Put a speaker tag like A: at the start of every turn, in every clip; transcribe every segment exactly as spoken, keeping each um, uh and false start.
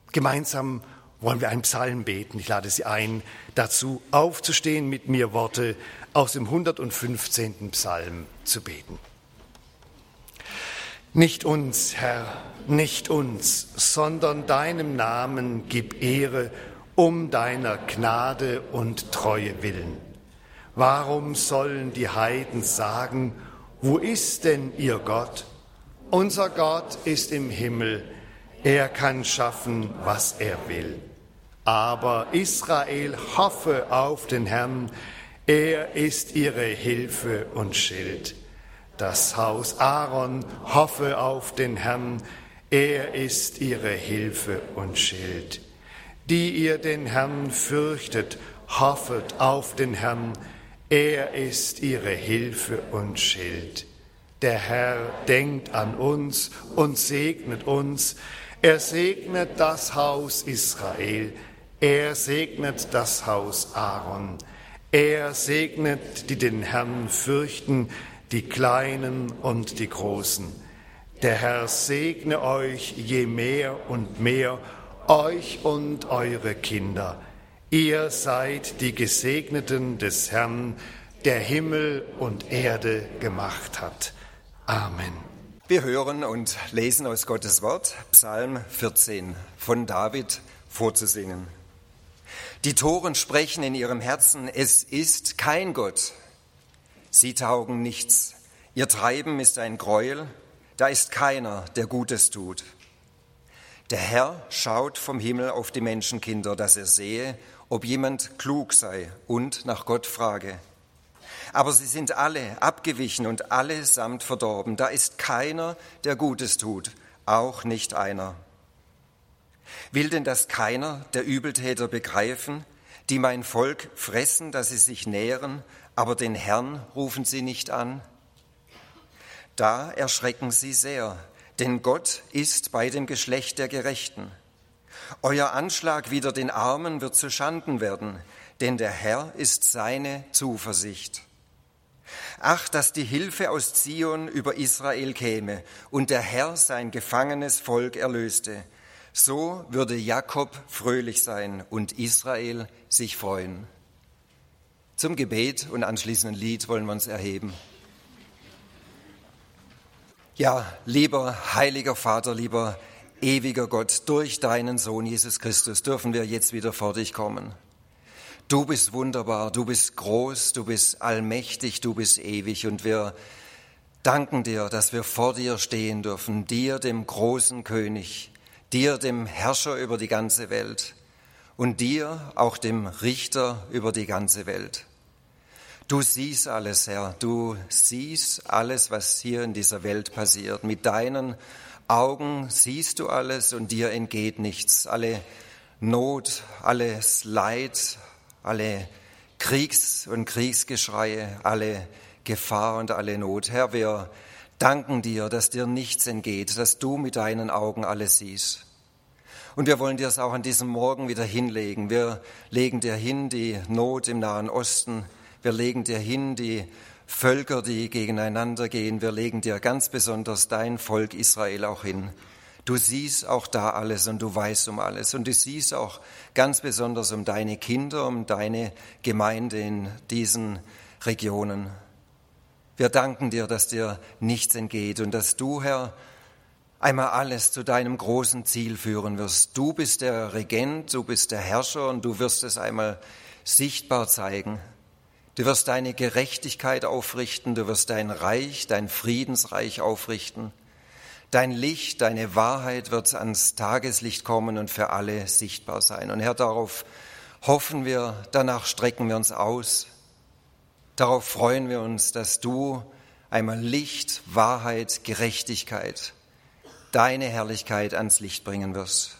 A: Gemeinsam wollen wir einen Psalm beten. Ich lade Sie ein, dazu aufzustehen, mit mir Worte aus dem hundertfünfzehnten Psalm zu beten. Nicht uns, Herr, nicht uns, sondern deinem Namen gib Ehre um deiner Gnade und Treue willen. Warum sollen die Heiden sagen, wo ist denn ihr Gott? Unser Gott ist im Himmel, er kann schaffen, was er will. Aber Israel hoffe auf den Herrn, er ist ihre Hilfe und Schild. Das Haus Aaron hoffe auf den Herrn, er ist ihre Hilfe und Schild. Die ihr den Herrn fürchtet, hoffet auf den Herrn, er ist ihre Hilfe und Schild. Der Herr denkt an uns und segnet uns. Er segnet das Haus Israel. Er segnet das Haus Aaron. Er segnet, die den Herrn fürchten, die Kleinen und die Großen. Der Herr segne euch je mehr und mehr, euch und eure Kinder. Ihr seid die Gesegneten des Herrn, der Himmel und Erde gemacht hat. Amen.
B: Wir hören und lesen aus Gottes Wort, Psalm vierzehn, von David vorzusingen. Die Toren sprechen in ihrem Herzen, es ist kein Gott. Sie taugen nichts. Ihr Treiben ist ein Gräuel, da ist keiner, der Gutes tut. Der Herr schaut vom Himmel auf die Menschenkinder, dass er sehe, ob jemand klug sei und nach Gott frage. Aber sie sind alle abgewichen und allesamt verdorben. Da ist keiner, der Gutes tut, auch nicht einer. Will denn das keiner der Übeltäter begreifen, die mein Volk fressen, dass sie sich nähren, aber den Herrn rufen sie nicht an? Da erschrecken sie sehr, denn Gott ist bei dem Geschlecht der Gerechten. Euer Anschlag wider den Armen wird zu Schanden werden, denn der Herr ist seine Zuversicht. Ach, dass die Hilfe aus Zion über Israel käme und der Herr sein gefangenes Volk erlöste. So würde Jakob fröhlich sein und Israel sich freuen. Zum Gebet und anschließenden Lied wollen wir uns erheben. Ja, lieber heiliger Vater, lieber ewiger Gott, durch deinen Sohn Jesus Christus dürfen wir jetzt wieder vor dich kommen. Du bist wunderbar, du bist groß, du bist allmächtig, du bist ewig und wir danken dir, dass wir vor dir stehen dürfen, dir, dem großen König, dir, dem Herrscher über die ganze Welt und dir, auch dem Richter über die ganze Welt. Du siehst alles, Herr, du siehst alles, was hier in dieser Welt passiert. Mit deinen Augen siehst du alles und dir entgeht nichts. Alle Not, alles Leid, alle Kriegs- und Kriegsgeschreie, alle Gefahr und alle Not. Herr, wir danken dir, dass dir nichts entgeht, dass du mit deinen Augen alles siehst. Und wir wollen dir es auch an diesem Morgen wieder hinlegen. Wir legen dir hin die Not im Nahen Osten. Wir legen dir hin die Völker, die gegeneinander gehen. Wir legen dir ganz besonders dein Volk Israel auch hin. Du siehst auch da alles und du weißt um alles. Und du siehst auch ganz besonders um deine Kinder, um deine Gemeinde in diesen Regionen. Wir danken dir, dass dir nichts entgeht und dass du, Herr, einmal alles zu deinem großen Ziel führen wirst. Du bist der Regent, du bist der Herrscher und du wirst es einmal sichtbar zeigen. Du wirst deine Gerechtigkeit aufrichten, du wirst dein Reich, dein Friedensreich aufrichten. Dein Licht, deine Wahrheit wird ans Tageslicht kommen und für alle sichtbar sein. Und Herr, darauf hoffen wir, danach strecken wir uns aus. Darauf freuen wir uns, dass du einmal Licht, Wahrheit, Gerechtigkeit, deine Herrlichkeit ans Licht bringen wirst.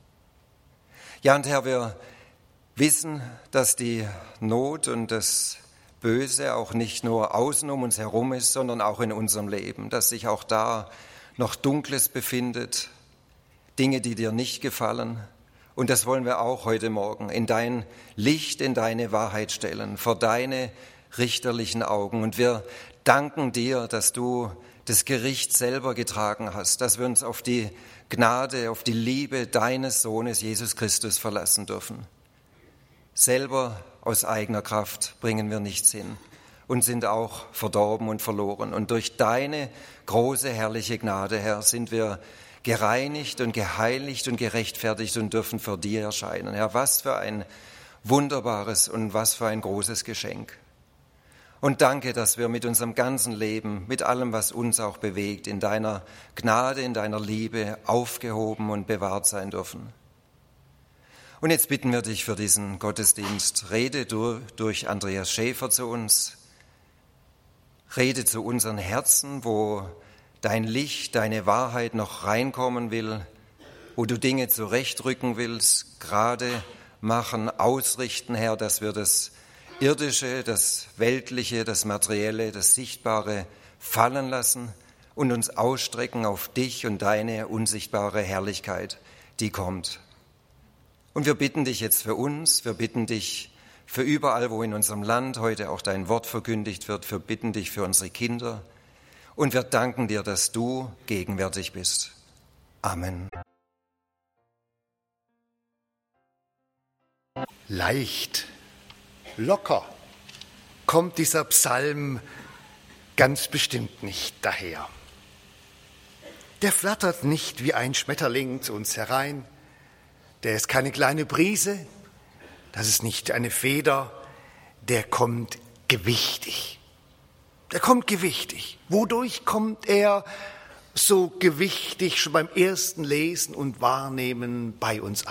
B: Ja, und Herr, wir wissen, dass die Not und das Böse auch nicht nur außen um uns herum ist, sondern auch in unserem Leben, dass sich auch da noch Dunkles befindet, Dinge, die dir nicht gefallen. Und das wollen wir auch heute Morgen in dein Licht, in deine Wahrheit stellen, vor deine richterlichen Augen. Und wir danken dir, dass du das Gericht selber getragen hast, dass wir uns auf die Gnade, auf die Liebe deines Sohnes Jesus Christus verlassen dürfen. Selber aus eigener Kraft bringen wir nichts hin und sind auch verdorben und verloren. Und durch deine große, herrliche Gnade, Herr, sind wir gereinigt und geheiligt und gerechtfertigt und dürfen vor dir erscheinen. Herr, was für ein wunderbares und was für ein großes Geschenk. Und danke, dass wir mit unserem ganzen Leben, mit allem, was uns auch bewegt, in deiner Gnade, in deiner Liebe aufgehoben und bewahrt sein dürfen. Und jetzt bitten wir dich für diesen Gottesdienst, rede du durch Andreas Schäfer zu uns, rede zu unseren Herzen, wo dein Licht, deine Wahrheit noch reinkommen will, wo du Dinge zurechtrücken willst, gerade machen, ausrichten, Herr, dass wir das Irdische, das Weltliche, das Materielle, das Sichtbare fallen lassen und uns ausstrecken auf dich und deine unsichtbare Herrlichkeit, die kommt. Und wir bitten dich jetzt für uns, wir bitten dich für überall, wo in unserem Land heute auch dein Wort verkündigt wird, wir bitten dich für unsere Kinder und wir danken dir, dass du gegenwärtig bist. Amen.
A: Leicht, locker kommt dieser Psalm ganz bestimmt nicht daher. Der flattert nicht wie ein Schmetterling zu uns herein. Der ist keine kleine Brise, das ist nicht eine Feder, der kommt gewichtig. Der kommt gewichtig. Wodurch kommt er so gewichtig schon beim ersten Lesen und Wahrnehmen bei uns an?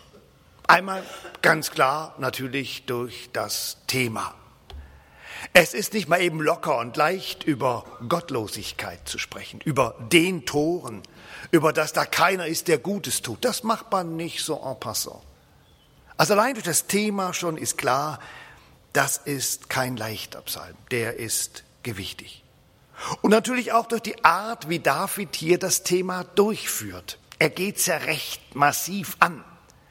A: Einmal ganz klar natürlich durch das Thema. Es ist nicht mal eben locker und leicht, über Gottlosigkeit zu sprechen, über den Toren, über das da keiner ist, der Gutes tut. Das macht man nicht so en passant. Also allein durch das Thema schon ist klar, das ist kein leichter Psalm, der ist gewichtig. Und natürlich auch durch die Art, wie David hier das Thema durchführt. Er geht's ja recht massiv an.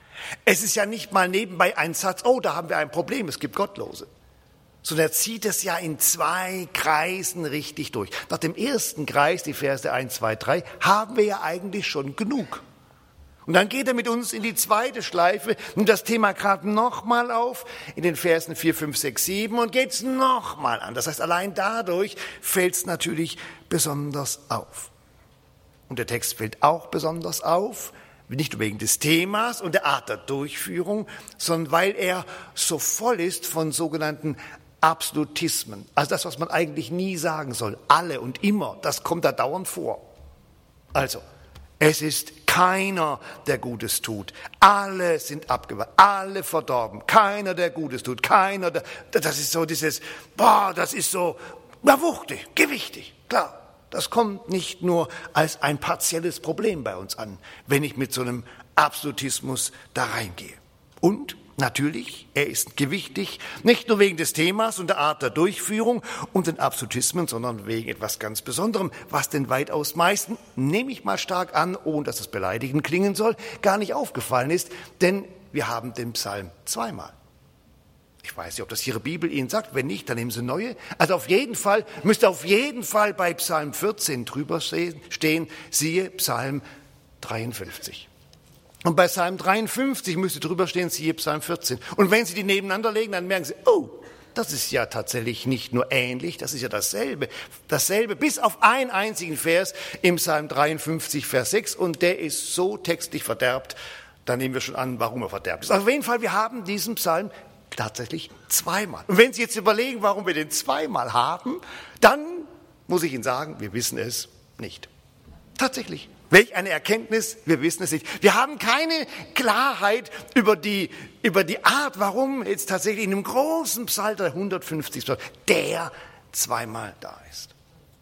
A: Es ist ja nicht mal nebenbei ein Satz, oh, da haben wir ein Problem, es gibt Gottlose. Sondern er zieht es ja in zwei Kreisen richtig durch. Nach dem ersten Kreis, die Verse eins, zwei, drei, haben wir ja eigentlich schon genug. Und dann geht er mit uns in die zweite Schleife, nimmt das Thema gerade nochmal auf, in den Versen vier, fünf, sechs, sieben und geht es nochmal an. Das heißt, allein dadurch fällt es natürlich besonders auf. Und der Text fällt auch besonders auf, nicht nur wegen des Themas und der Art der Durchführung, sondern weil er so voll ist von sogenannten Absolutismen. Also das, was man eigentlich nie sagen soll. Alle und immer, das kommt da dauernd vor. Also, es ist keiner, der Gutes tut. Alle sind abgewandt, alle verdorben. Keiner, der Gutes tut. Keiner, der, das ist so dieses, boah, das ist so, na, wuchtig, gewichtig, klar. Das kommt nicht nur als ein partielles Problem bei uns an, wenn ich mit so einem Absolutismus da reingehe. Und natürlich, er ist gewichtig, nicht nur wegen des Themas und der Art der Durchführung und den Absolutismen, sondern wegen etwas ganz Besonderem, was den weitaus meisten, nehme ich mal stark an, ohne dass es beleidigend klingen soll, gar nicht aufgefallen ist, denn wir haben den Psalm zweimal. Ich weiß nicht, ob das Ihre Bibel Ihnen sagt. Wenn nicht, dann nehmen Sie neue. Also auf jeden Fall, müsste auf jeden Fall bei Psalm vierzehn drüber stehen, siehe Psalm dreiundfünfzig. Und bei Psalm dreiundfünfzig müsste drüber stehen, siehe Psalm vierzehn. Und wenn Sie die nebeneinander legen, dann merken Sie, oh, das ist ja tatsächlich nicht nur ähnlich, das ist ja dasselbe. Dasselbe, bis auf einen einzigen Vers im Psalm dreiundfünfzig, Vers sechs. Und der ist so textlich verderbt, da nehmen wir schon an, warum er verderbt ist. Also auf jeden Fall, wir haben diesen Psalm tatsächlich zweimal. Und wenn Sie jetzt überlegen, warum wir den zweimal haben, dann muss ich Ihnen sagen, wir wissen es nicht. Tatsächlich. Welch eine Erkenntnis, wir wissen es nicht. Wir haben keine Klarheit über die, über die Art, warum jetzt tatsächlich in einem großen Psalter, hundertfünfzig, der zweimal da ist.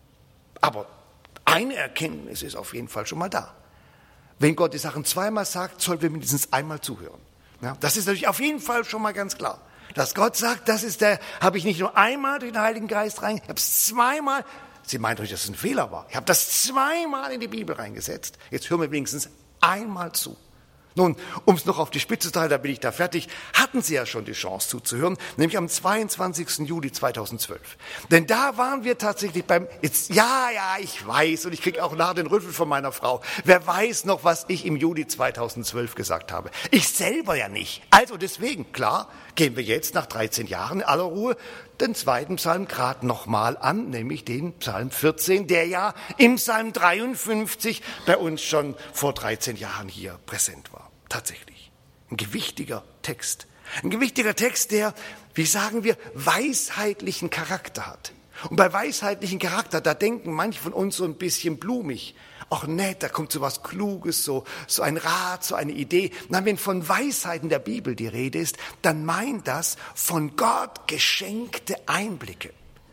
A: Aber eine Erkenntnis ist auf jeden Fall schon mal da. Wenn Gott die Sachen zweimal sagt, sollten wir mindestens einmal zuhören. Ja, das ist natürlich auf jeden Fall schon mal ganz klar. Dass Gott sagt, das ist der, habe ich nicht nur einmal durch den Heiligen Geist rein, ich habe es zweimal, Sie meint euch, dass es ein Fehler war. Ich habe das zweimal in die Bibel reingesetzt. Jetzt hören wir wenigstens einmal zu. Nun, um es noch auf die Spitze zu treiben, da bin ich da fertig, hatten Sie ja schon die Chance zuzuhören, nämlich am zweiundzwanzigsten Juli zweitausendzwölf. Denn da waren wir tatsächlich beim, jetzt, ja, ja, ich weiß, und ich kriege auch nachher den Rüffel von meiner Frau. Wer weiß noch, was ich im Juli zweitausendzwölf gesagt habe? Ich selber ja nicht. Also deswegen, klar, gehen wir jetzt nach dreizehn Jahren in aller Ruhe den zweiten Psalm gerade nochmal an, nämlich den Psalm vierzehn, der ja im Psalm dreiundfünfzig bei uns schon vor dreizehn Jahren hier präsent war. Tatsächlich. Ein gewichtiger Text. Ein gewichtiger Text, der, wie sagen wir, weisheitlichen Charakter hat. Und bei weisheitlichen Charakter, da denken manche von uns so ein bisschen blumig. Ach nett, da kommt so was Kluges, so, so ein Rat, so eine Idee. Na, wenn von Weisheiten der Bibel die Rede ist, dann meint das von Gott geschenkte Einblicke.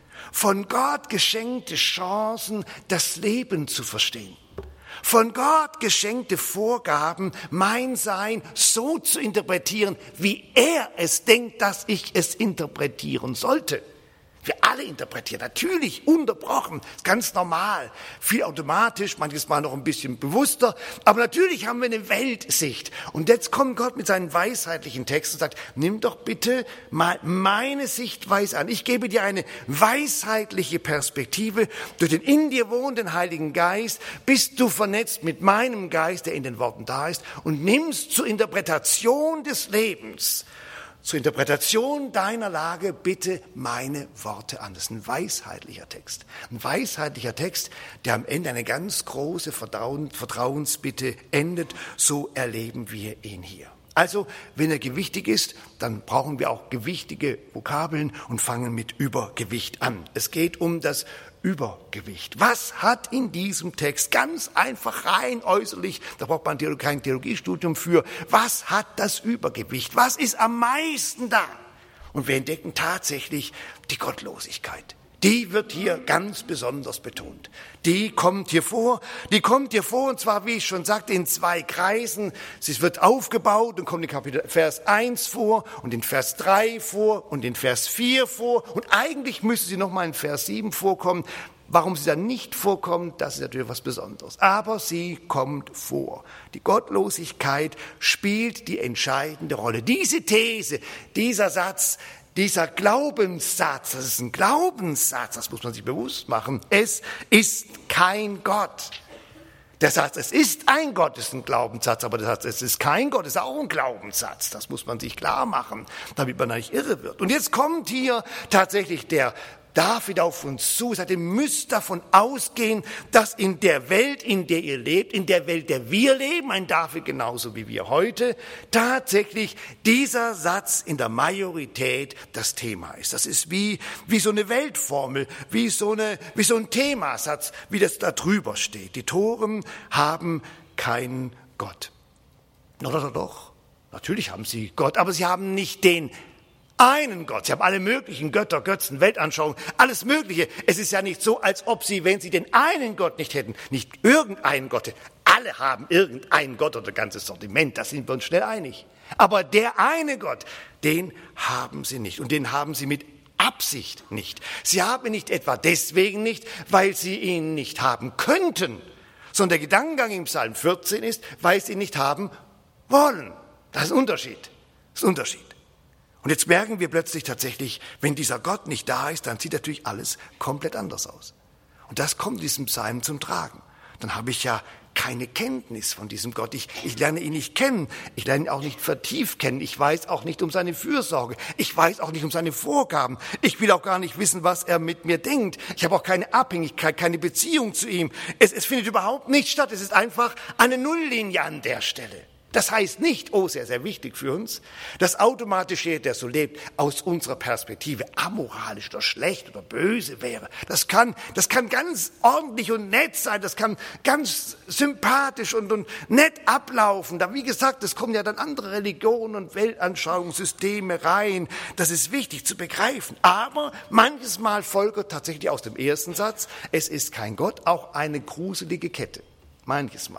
A: Von Gott geschenkte Chancen, das Leben zu verstehen. Von Gott geschenkte Vorgaben, mein Sein so zu interpretieren, wie er es denkt, dass ich es interpretieren sollte. Wir alle interpretieren, natürlich, unterbrochen, ganz normal, viel automatisch, manches Mal noch ein bisschen bewusster, aber natürlich haben wir eine Weltsicht. Und jetzt kommt Gott mit seinen weisheitlichen Texten und sagt, nimm doch bitte mal meine Sichtweise an. Ich gebe dir eine weisheitliche Perspektive. Durch den in dir wohnenden Heiligen Geist bist du vernetzt mit meinem Geist, der in den Worten da ist, und nimmst zur Interpretation des Lebens, zur Interpretation deiner Lage bitte meine Worte an. Das ist ein weisheitlicher Text. Ein weisheitlicher Text, der am Ende eine ganz große Vertrauen, Vertrauensbitte endet. So erleben wir ihn hier. Also, wenn er gewichtig ist, dann brauchen wir auch gewichtige Vokabeln und fangen mit Übergewicht an. Es geht um das Übergewicht. Was hat in diesem Text ganz einfach rein äußerlich, da braucht man kein Theologiestudium für, was hat das Übergewicht? Was ist am meisten da? Und wir entdecken tatsächlich die Gottlosigkeit. Die wird hier ganz besonders betont. Die kommt hier vor, die kommt hier vor, und zwar, wie ich schon sagte, in zwei Kreisen. Sie wird aufgebaut und kommt in Kapitel Vers eins vor und in Vers drei vor und in Vers vier vor. Und eigentlich müsste sie nochmal in Vers sieben vorkommen. Warum sie dann nicht vorkommt, das ist natürlich was Besonderes. Aber sie kommt vor. Die Gottlosigkeit spielt die entscheidende Rolle. Diese These, dieser Satz, dieser Glaubenssatz, das ist ein Glaubenssatz, das muss man sich bewusst machen. Es ist kein Gott. Der Satz, es ist ein Gott, ist ein Glaubenssatz, aber der Satz, es ist kein Gott, ist auch ein Glaubenssatz. Das muss man sich klar machen, damit man nicht irre wird. Und jetzt kommt hier tatsächlich der David auf uns zu, sagt, ihr müsst davon ausgehen, dass in der Welt, in der ihr lebt, in der Welt, der wir leben, ein David genauso wie wir heute, tatsächlich dieser Satz in der Majorität das Thema ist. Das ist wie, wie so eine Weltformel, wie so eine, wie so ein Themasatz, wie das da drüber steht. Die Toren haben keinen Gott. Doch, doch, doch. Natürlich haben sie Gott, aber sie haben nicht den einen Gott. Sie haben alle möglichen Götter, Götzen, Weltanschauungen, alles Mögliche. Es ist ja nicht so, als ob sie, wenn sie den einen Gott nicht hätten, nicht irgendeinen Gott hätten. Alle haben irgendeinen Gott oder ganzes Sortiment, da sind wir uns schnell einig. Aber der eine Gott, den haben sie nicht. Und den haben sie mit Absicht nicht. Sie haben ihn nicht etwa deswegen nicht, weil sie ihn nicht haben könnten, sondern der Gedankengang im Psalm vierzehn ist, weil sie ihn nicht haben wollen. Das ist ein Unterschied. Das ist ein Unterschied. Und jetzt merken wir plötzlich tatsächlich, wenn dieser Gott nicht da ist, dann sieht natürlich alles komplett anders aus. Und das kommt in diesem Psalm zum Tragen. Dann habe ich ja keine Kenntnis von diesem Gott. Ich, ich lerne ihn nicht kennen. Ich lerne ihn auch nicht vertieft kennen. Ich weiß auch nicht um seine Fürsorge. Ich weiß auch nicht um seine Vorgaben. Ich will auch gar nicht wissen, was er mit mir denkt. Ich habe auch keine Abhängigkeit, keine Beziehung zu ihm. Es, es findet überhaupt nicht statt. Es ist einfach eine Nulllinie an der Stelle. Das heißt nicht, oh, sehr, sehr wichtig für uns, dass automatisch jeder, der so lebt, aus unserer Perspektive amoralisch oder schlecht oder böse wäre. Das kann, das kann ganz ordentlich und nett sein, das kann ganz sympathisch und, und nett ablaufen. Da, wie gesagt, es kommen ja dann andere Religionen und Weltanschauungssysteme rein. Das ist wichtig zu begreifen. Aber manches Mal folgt tatsächlich aus dem ersten Satz, es ist kein Gott, auch eine gruselige Kette. Manches Mal.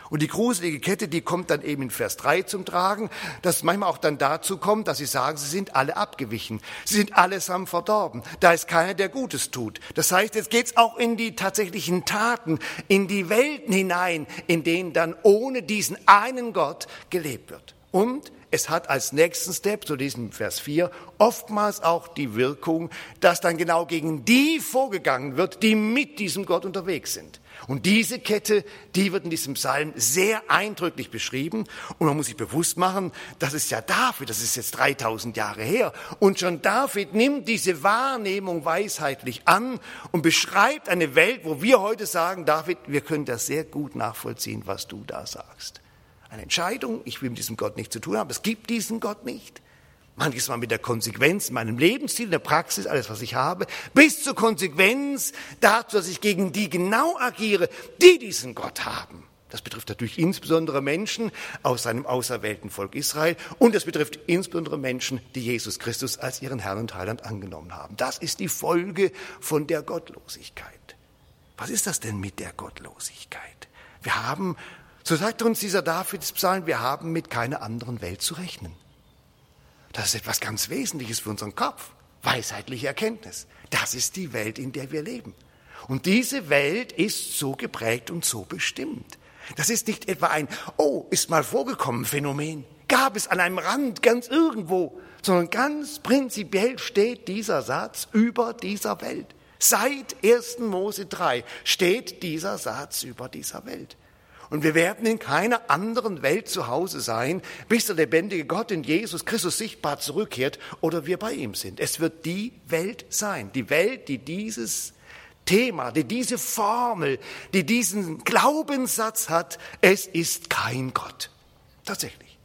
A: Und die gruselige Kette, die kommt dann eben in Vers drei zum Tragen, dass es manchmal auch dann dazu kommt, dass sie sagen, sie sind alle abgewichen. Sie sind allesamt verdorben. Da ist keiner, der Gutes tut. Das heißt, jetzt geht's auch in die tatsächlichen Taten, in die Welten hinein, in denen dann ohne diesen einen Gott gelebt wird. Und es hat als nächsten Step, zu diesem Vers vier, oftmals auch die Wirkung, dass dann genau gegen die vorgegangen wird, die mit diesem Gott unterwegs sind. Und diese Kette, die wird in diesem Psalm sehr eindrücklich beschrieben. Und man muss sich bewusst machen, das ist ja David, das ist jetzt dreitausend Jahre her. Und schon David nimmt diese Wahrnehmung weisheitlich an und beschreibt eine Welt, wo wir heute sagen, David, wir können das sehr gut nachvollziehen, was du da sagst. Eine Entscheidung, ich will mit diesem Gott nichts zu tun haben, es gibt diesen Gott nicht. Manches Mal mit der Konsequenz in meinem Lebensstil, in der Praxis, alles, was ich habe, bis zur Konsequenz dazu, dass ich gegen die genau agiere, die diesen Gott haben. Das betrifft natürlich insbesondere Menschen aus seinem auserwählten Volk Israel und das betrifft insbesondere Menschen, die Jesus Christus als ihren Herrn und Heiland angenommen haben. Das ist die Folge von der Gottlosigkeit. Was ist das denn mit der Gottlosigkeit? Wir haben, so sagt uns dieser Davidspsalm, wir haben mit keiner anderen Welt zu rechnen. Das ist etwas ganz Wesentliches für unseren Kopf. Weisheitliche Erkenntnis. Das ist die Welt, in der wir leben. Und diese Welt ist so geprägt und so bestimmt. Das ist nicht etwa ein, oh, ist mal vorgekommen Phänomen. Gab es an einem Rand ganz irgendwo. Sondern ganz prinzipiell steht dieser Satz über dieser Welt. Seit ersten Mose drei steht dieser Satz über dieser Welt. Und wir werden in keiner anderen Welt zu Hause sein, bis der lebendige Gott in Jesus Christus sichtbar zurückkehrt oder wir bei ihm sind. Es wird die Welt sein, die Welt, die dieses Thema, die diese Formel, die diesen Glaubenssatz hat, es ist kein Gott. Tatsächlich.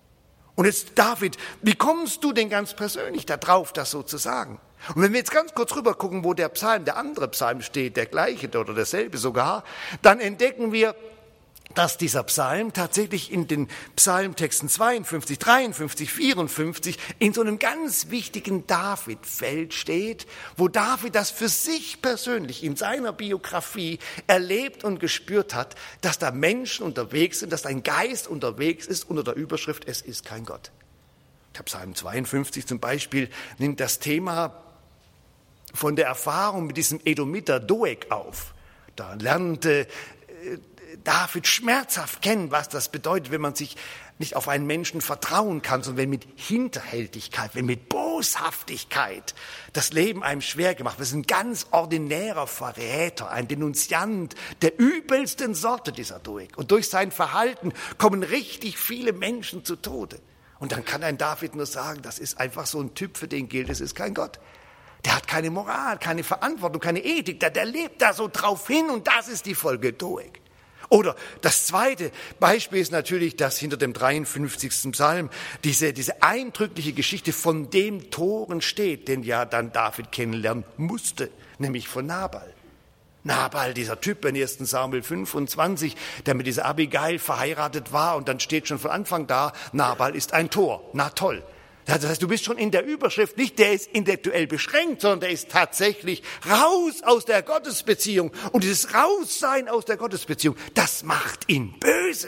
A: Und jetzt, David, wie kommst du denn ganz persönlich da drauf, das so zu sagen? Und wenn wir jetzt ganz kurz rüber gucken, wo der Psalm, der andere Psalm steht, der gleiche oder derselbe sogar, dann entdecken wir, dass dieser Psalm tatsächlich in den Psalmtexten zweiundfünfzig, dreiundfünfzig, vierundfünfzig in so einem ganz wichtigen David-Feld steht, wo David das für sich persönlich in seiner Biografie erlebt und gespürt hat, dass da Menschen unterwegs sind, dass da ein Geist unterwegs ist unter der Überschrift, es ist kein Gott. Der Psalm zweiundfünfzig zum Beispiel nimmt das Thema von der Erfahrung mit diesem Edomiter Doeg auf. Da lernte David schmerzhaft kennen, was das bedeutet, wenn man sich nicht auf einen Menschen vertrauen kann, sondern wenn mit Hinterhältigkeit, wenn mit Boshaftigkeit das Leben einem schwer gemacht wird. Das ist ein ganz ordinärer Verräter, ein Denunziant der übelsten Sorte, dieser Doeg. Und durch sein Verhalten kommen richtig viele Menschen zu Tode. Und dann kann ein David nur sagen, das ist einfach so ein Typ, für den gilt, es ist kein Gott. Der hat keine Moral, keine Verantwortung, keine Ethik, der, der lebt da so drauf hin und das ist die Folge Doeg. Oder das zweite Beispiel ist natürlich, dass hinter dem dreiundfünfzigsten Psalm diese, diese eindrückliche Geschichte von dem Toren steht, den ja dann David kennenlernen musste, nämlich von Nabal. Nabal, dieser Typ in ersten Samuel fünfundzwanzig, der mit dieser Abigail verheiratet war und dann steht schon von Anfang da, Nabal ist ein Tor. Na toll. Das heißt, du bist schon in der Überschrift nicht, der ist intellektuell beschränkt, sondern der ist tatsächlich raus aus der Gottesbeziehung. Und dieses Raussein aus der Gottesbeziehung, das macht ihn böse.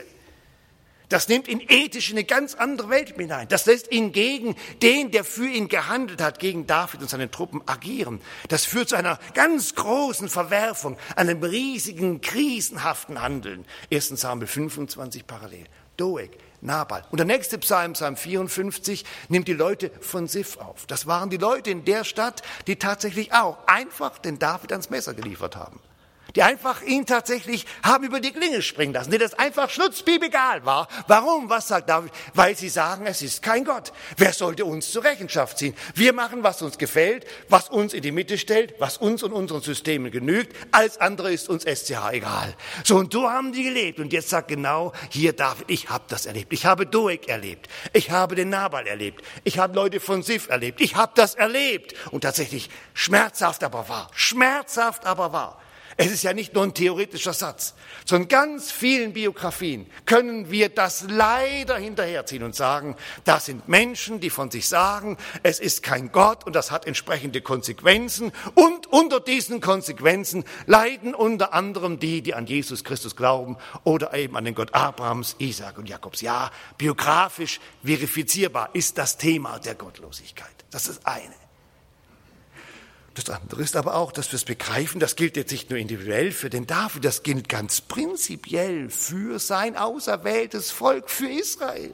A: Das nimmt ihn ethisch in eine ganz andere Welt hinein. Das lässt ihn gegen den, der für ihn gehandelt hat, gegen David und seine Truppen agieren. Das führt zu einer ganz großen Verwerfung, einem riesigen, krisenhaften Handeln. ersten Samuel fünfundzwanzig parallel. Doeg, Nabal. Und der nächste Psalm, Psalm vierundfünfzig, nimmt die Leute von Sif auf. Das waren die Leute in der Stadt, die tatsächlich auch einfach den David ans Messer geliefert haben. Die einfach ihn tatsächlich haben über die Klinge springen lassen, die das einfach schnutzpiepegal war. Warum? Was sagt David? Weil sie sagen, es ist kein Gott. Wer sollte uns zur Rechenschaft ziehen? Wir machen, was uns gefällt, was uns in die Mitte stellt, was uns und unseren Systemen genügt. Alles andere ist uns S C H egal. So, und so haben die gelebt. Und jetzt sagt genau hier David, ich habe das erlebt. Ich habe Doeg erlebt. Ich habe den Nabal erlebt. Ich habe Leute von Sif erlebt. Ich habe das erlebt. Und tatsächlich schmerzhaft, aber wahr. Schmerzhaft, aber wahr. Es ist ja nicht nur ein theoretischer Satz, sondern in ganz vielen Biografien können wir das leider hinterherziehen und sagen, das sind Menschen, die von sich sagen, es ist kein Gott und das hat entsprechende Konsequenzen. Und unter diesen Konsequenzen leiden unter anderem die, die an Jesus Christus glauben oder eben an den Gott Abrahams, Isaak und Jakobs. Ja, biografisch verifizierbar ist das Thema der Gottlosigkeit. Das ist das eine. Das andere ist aber auch, dass wir es begreifen, das gilt jetzt nicht nur individuell für den David, das gilt ganz prinzipiell für sein auserwähltes Volk, für Israel.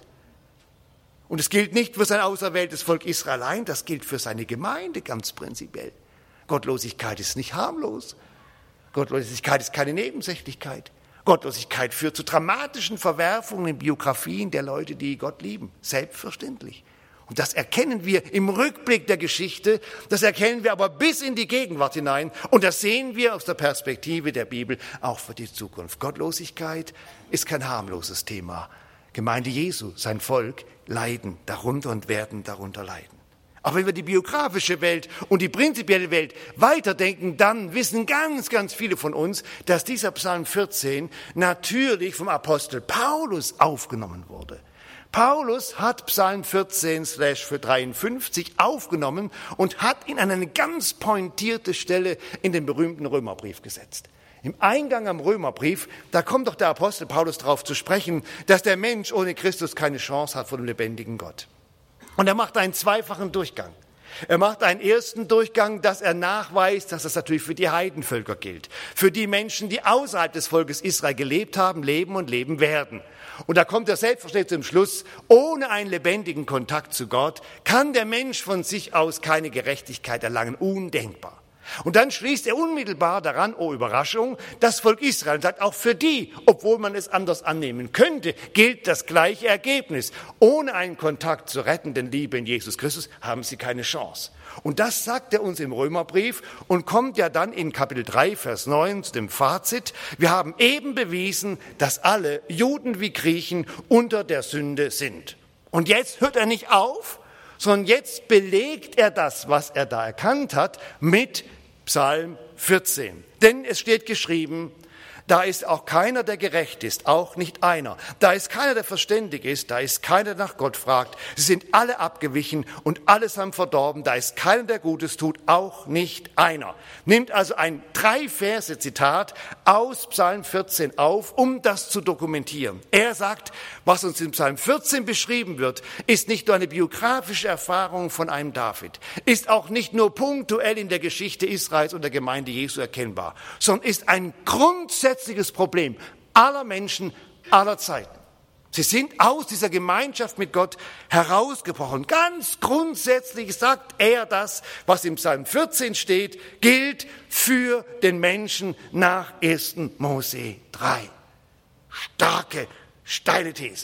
A: Und es gilt nicht für sein auserwähltes Volk Israel allein, das gilt für seine Gemeinde ganz prinzipiell. Gottlosigkeit ist nicht harmlos. Gottlosigkeit ist keine Nebensächlichkeit. Gottlosigkeit führt zu dramatischen Verwerfungen in Biografien der Leute, die Gott lieben. Selbstverständlich. Und das erkennen wir im Rückblick der Geschichte, das erkennen wir aber bis in die Gegenwart hinein und das sehen wir aus der Perspektive der Bibel auch für die Zukunft. Gottlosigkeit ist kein harmloses Thema. Gemeinde Jesu, sein Volk, leiden darunter und werden darunter leiden. Aber wenn wir die biografische Welt und die prinzipielle Welt weiterdenken, dann wissen ganz, ganz viele von uns, dass dieser Psalm vierzehn natürlich vom Apostel Paulus aufgenommen wurde. Paulus hat Psalm vierzehn für dreiundfünfzig aufgenommen und hat ihn an eine ganz pointierte Stelle in den berühmten Römerbrief gesetzt. Im Eingang am Römerbrief, da kommt doch der Apostel Paulus darauf zu sprechen, dass der Mensch ohne Christus keine Chance hat vor dem lebendigen Gott. Und er macht einen zweifachen Durchgang. Er macht einen ersten Durchgang, dass er nachweist, dass das natürlich für die Heidenvölker gilt. Für die Menschen, die außerhalb des Volkes Israel gelebt haben, leben und leben werden. Und da kommt er selbstverständlich zum Schluss, ohne einen lebendigen Kontakt zu Gott kann der Mensch von sich aus keine Gerechtigkeit erlangen. Undenkbar. Und dann schließt er unmittelbar daran, oh Überraschung, das Volk Israel und sagt, auch für die, obwohl man es anders annehmen könnte, gilt das gleiche Ergebnis. Ohne einen Kontakt zur rettenden Liebe in Jesus Christus haben sie keine Chance. Und das sagt er uns im Römerbrief und kommt ja dann in Kapitel drei, Vers neun zu dem Fazit. Wir haben eben bewiesen, dass alle, Juden wie Griechen, unter der Sünde sind. Und jetzt hört er nicht auf, sondern jetzt belegt er das, was er da erkannt hat, mit Psalm vierzehn. Denn es steht geschrieben, da ist auch keiner, der gerecht ist, auch nicht einer. Da ist keiner, der verständig ist, da ist keiner, der nach Gott fragt. Sie sind alle abgewichen und allesamt verdorben. Da ist keiner, der Gutes tut, auch nicht einer. Nimmt also ein Drei-Verse-Zitat aus Psalm vierzehn auf, um das zu dokumentieren. Er sagt, was uns in Psalm vierzehn beschrieben wird, ist nicht nur eine biografische Erfahrung von einem David, ist auch nicht nur punktuell in der Geschichte Israels und der Gemeinde Jesu erkennbar, sondern ist ein grundsätzliches Problem aller Menschen, aller Zeiten. Sie sind aus dieser Gemeinschaft mit Gott herausgebrochen. Ganz grundsätzlich sagt er das, was im Psalm vierzehn steht, gilt für den Menschen nach ersten Mose drei. Starke, steile These.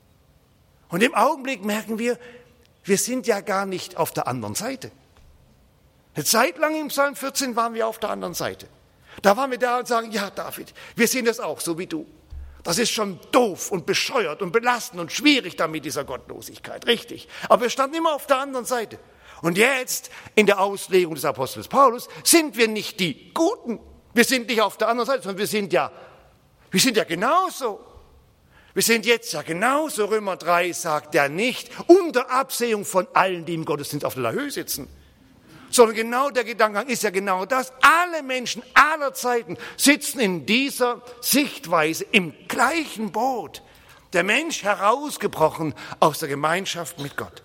A: Und im Augenblick merken wir, wir sind ja gar nicht auf der anderen Seite. Eine Zeit lang im Psalm vierzehn waren wir auf der anderen Seite. Da waren wir da und sagen, ja David, wir sehen das auch, so wie du. Das ist schon doof und bescheuert und belastend und schwierig da mit dieser Gottlosigkeit, richtig. Aber wir standen immer auf der anderen Seite. Und jetzt, in der Auslegung des Apostels Paulus, sind wir nicht die Guten. Wir sind nicht auf der anderen Seite, sondern wir sind ja, wir sind ja genauso. Wir sind jetzt ja genauso. Römer drei sagt ja nicht, unter Absehung von allen, die im Gottesdienst auf der Höhe sitzen. Sondern genau der Gedankengang ist ja genau das. Alle Menschen aller Zeiten sitzen in dieser Sichtweise im gleichen Boot. Der Mensch herausgebrochen aus der Gemeinschaft mit Gott.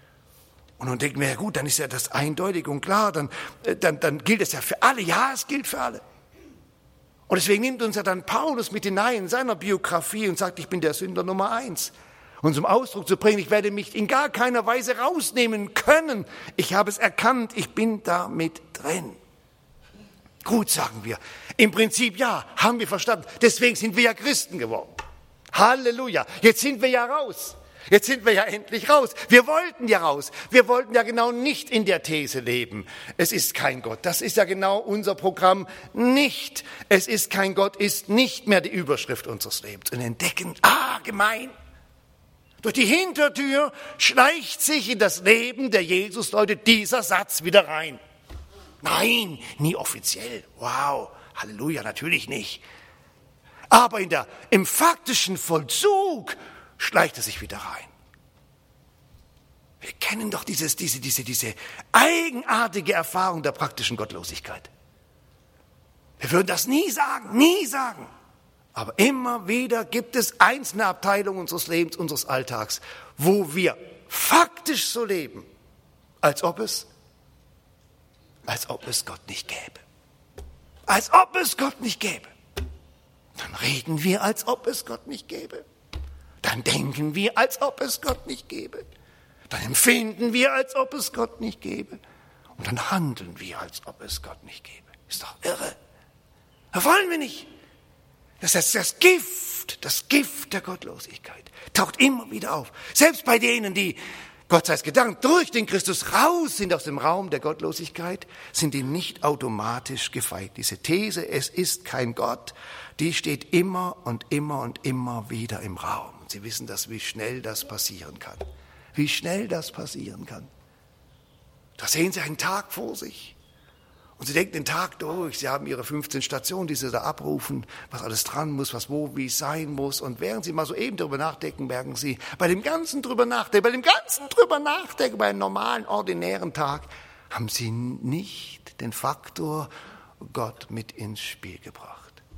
A: Und dann denken wir, ja gut, dann ist ja das eindeutig und klar, dann, dann, dann gilt es ja für alle. Ja, es gilt für alle. Und deswegen nimmt uns ja dann Paulus mit hinein in seiner Biografie und sagt, ich bin der Sünder Nummer eins. Und zum Ausdruck zu bringen, ich werde mich in gar keiner Weise rausnehmen können. Ich habe es erkannt, ich bin da mit drin. Gut, sagen wir. Im Prinzip ja, haben wir verstanden. Deswegen sind wir ja Christen geworden. Halleluja. Jetzt sind wir ja raus. Jetzt sind wir ja endlich raus. Wir wollten ja raus. Wir wollten ja genau nicht in der These leben. Es ist kein Gott. Das ist ja genau unser Programm nicht. Es ist kein Gott, ist nicht mehr die Überschrift unseres Lebens. Und entdecken, ah, gemein. Durch die Hintertür schleicht sich in das Leben der Jesus-Leute dieser Satz wieder rein. Nein, nie offiziell. Wow, Halleluja, natürlich nicht. Aber in der, im faktischen Vollzug schleicht er sich wieder rein. Wir kennen doch dieses, diese, diese, diese eigenartige Erfahrung der praktischen Gottlosigkeit. Wir würden das nie sagen, nie sagen. Aber immer wieder gibt es einzelne Abteilungen unseres Lebens, unseres Alltags, wo wir faktisch so leben, als ob es, als ob es Gott nicht gäbe. Als ob es Gott nicht gäbe. Dann reden wir, als ob es Gott nicht gäbe. Dann denken wir, als ob es Gott nicht gäbe. Dann empfinden wir, als ob es Gott nicht gäbe. Und dann handeln wir, als ob es Gott nicht gäbe. Ist doch irre. Das wollen wir nicht. Das ist das Gift, das Gift der Gottlosigkeit. Taucht immer wieder auf. Selbst bei denen, die, Gott sei es gedankt, durch den Christus raus sind aus dem Raum der Gottlosigkeit, sind die nicht automatisch gefeit. Diese These, es ist kein Gott, die steht immer und immer und immer wieder im Raum. Und Sie wissen das, wie schnell das passieren kann. Wie schnell das passieren kann. Da sehen Sie einen Tag vor sich. Und Sie denken den Tag durch. Sie haben Ihre fünfzehn Stationen, die Sie da abrufen, was alles dran muss, was wo, wie es sein muss. Und während Sie mal so eben drüber nachdenken, merken Sie, bei dem ganzen drüber nachdenken, bei dem ganzen drüber nachdenken, bei einem normalen, ordinären Tag, haben Sie nicht den Faktor Gott mit ins Spiel gebracht.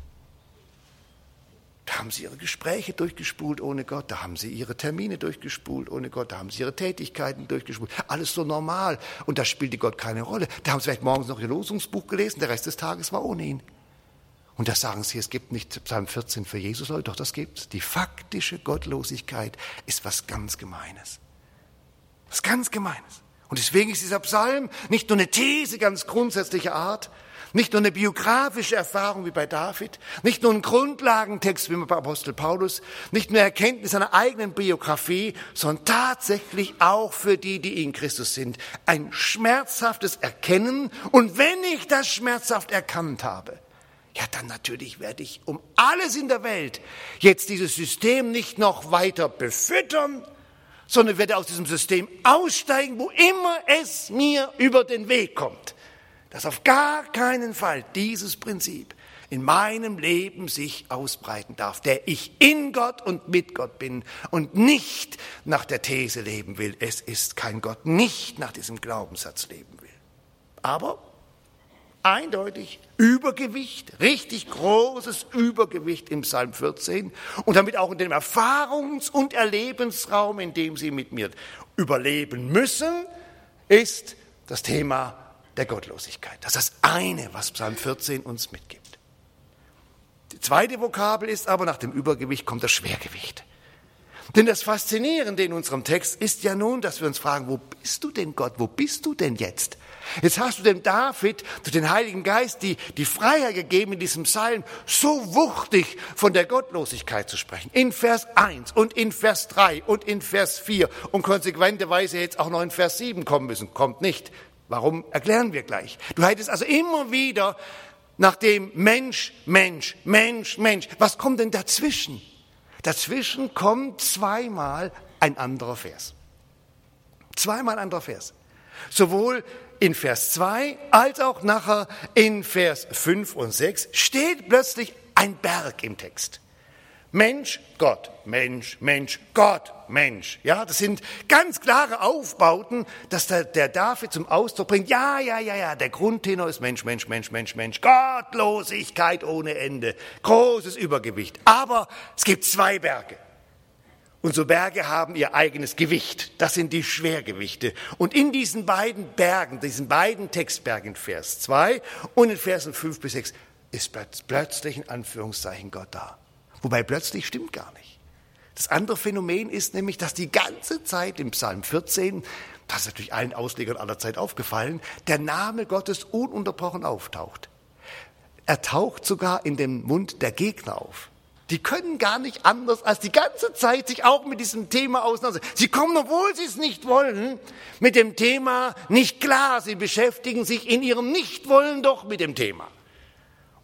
A: Da haben Sie Ihre Gespräche durchgespult ohne Gott, da haben Sie Ihre Termine durchgespult ohne Gott, da haben Sie Ihre Tätigkeiten durchgespult. Alles so normal und da spielte Gott keine Rolle. Da haben Sie vielleicht morgens noch Ihr Losungsbuch gelesen, der Rest des Tages war ohne ihn. Und da sagen Sie, es gibt nicht Psalm vierzehn für Jesus, Leute, doch das gibt's. Die faktische Gottlosigkeit ist was ganz Gemeines. Was ganz Gemeines. Und deswegen ist dieser Psalm nicht nur eine These ganz grundsätzlicher Art, nicht nur eine biografische Erfahrung wie bei David, nicht nur ein Grundlagentext wie bei Apostel Paulus, nicht nur Erkenntnis einer eigenen Biografie, sondern tatsächlich auch für die, die in Christus sind, ein schmerzhaftes Erkennen. Und wenn ich das schmerzhaft erkannt habe, ja, dann natürlich werde ich um alles in der Welt jetzt dieses System nicht noch weiter befüttern, sondern werde aus diesem System aussteigen, wo immer es mir über den Weg kommt. Dass auf gar keinen Fall dieses Prinzip in meinem Leben sich ausbreiten darf, der ich in Gott und mit Gott bin und nicht nach der These leben will, es ist kein Gott, nicht nach diesem Glaubenssatz leben will. Aber eindeutig Übergewicht, richtig großes Übergewicht im Psalm vierzehn und damit auch in dem Erfahrungs- und Erlebensraum, in dem Sie mit mir überleben müssen, ist das Thema der Gottlosigkeit. Das ist das eine, was Psalm vierzehn uns mitgibt. Die zweite Vokabel ist aber, nach dem Übergewicht kommt das Schwergewicht. Denn das Faszinierende in unserem Text ist ja nun, dass wir uns fragen, wo bist du denn Gott, wo bist du denn jetzt? Jetzt hast du dem David, durch den Heiligen Geist, die, die Freiheit gegeben, in diesem Psalm so wuchtig von der Gottlosigkeit zu sprechen. In Vers eins und in Vers drei und in Vers vier und konsequenterweise jetzt auch noch in Vers sieben kommen müssen. Kommt nicht. Warum, erklären wir gleich. Du hättest also immer wieder nach dem Mensch, Mensch, Mensch, Mensch. Was kommt denn dazwischen? Dazwischen kommt zweimal ein anderer Vers. Zweimal ein anderer Vers. Sowohl in Vers zwei als auch nachher in Vers fünf und sechs steht plötzlich ein Berg im Text. Mensch, Gott, Mensch, Mensch, Gott, Mensch. Ja, das sind ganz klare Aufbauten, dass der, der David zum Ausdruck bringt, ja, ja, ja, ja, der Grundtenor ist Mensch, Mensch, Mensch, Mensch, Mensch, Gottlosigkeit ohne Ende, großes Übergewicht. Aber es gibt zwei Berge. Und so Berge haben ihr eigenes Gewicht. Das sind die Schwergewichte. Und in diesen beiden Bergen, diesen beiden Textbergen, Vers zwei und in Versen fünf bis sechs, ist plötzlich in Anführungszeichen Gott da. Wobei plötzlich stimmt gar nicht. Das andere Phänomen ist nämlich, dass die ganze Zeit im Psalm vierzehn, das ist natürlich allen Auslegern aller Zeit aufgefallen, der Name Gottes ununterbrochen auftaucht. Er taucht sogar in dem Mund der Gegner auf. Die können gar nicht anders, als die ganze Zeit sich auch mit diesem Thema auseinandersetzen. Sie kommen, obwohl sie es nicht wollen, mit dem Thema nicht klar. Sie beschäftigen sich in ihrem Nichtwollen doch mit dem Thema.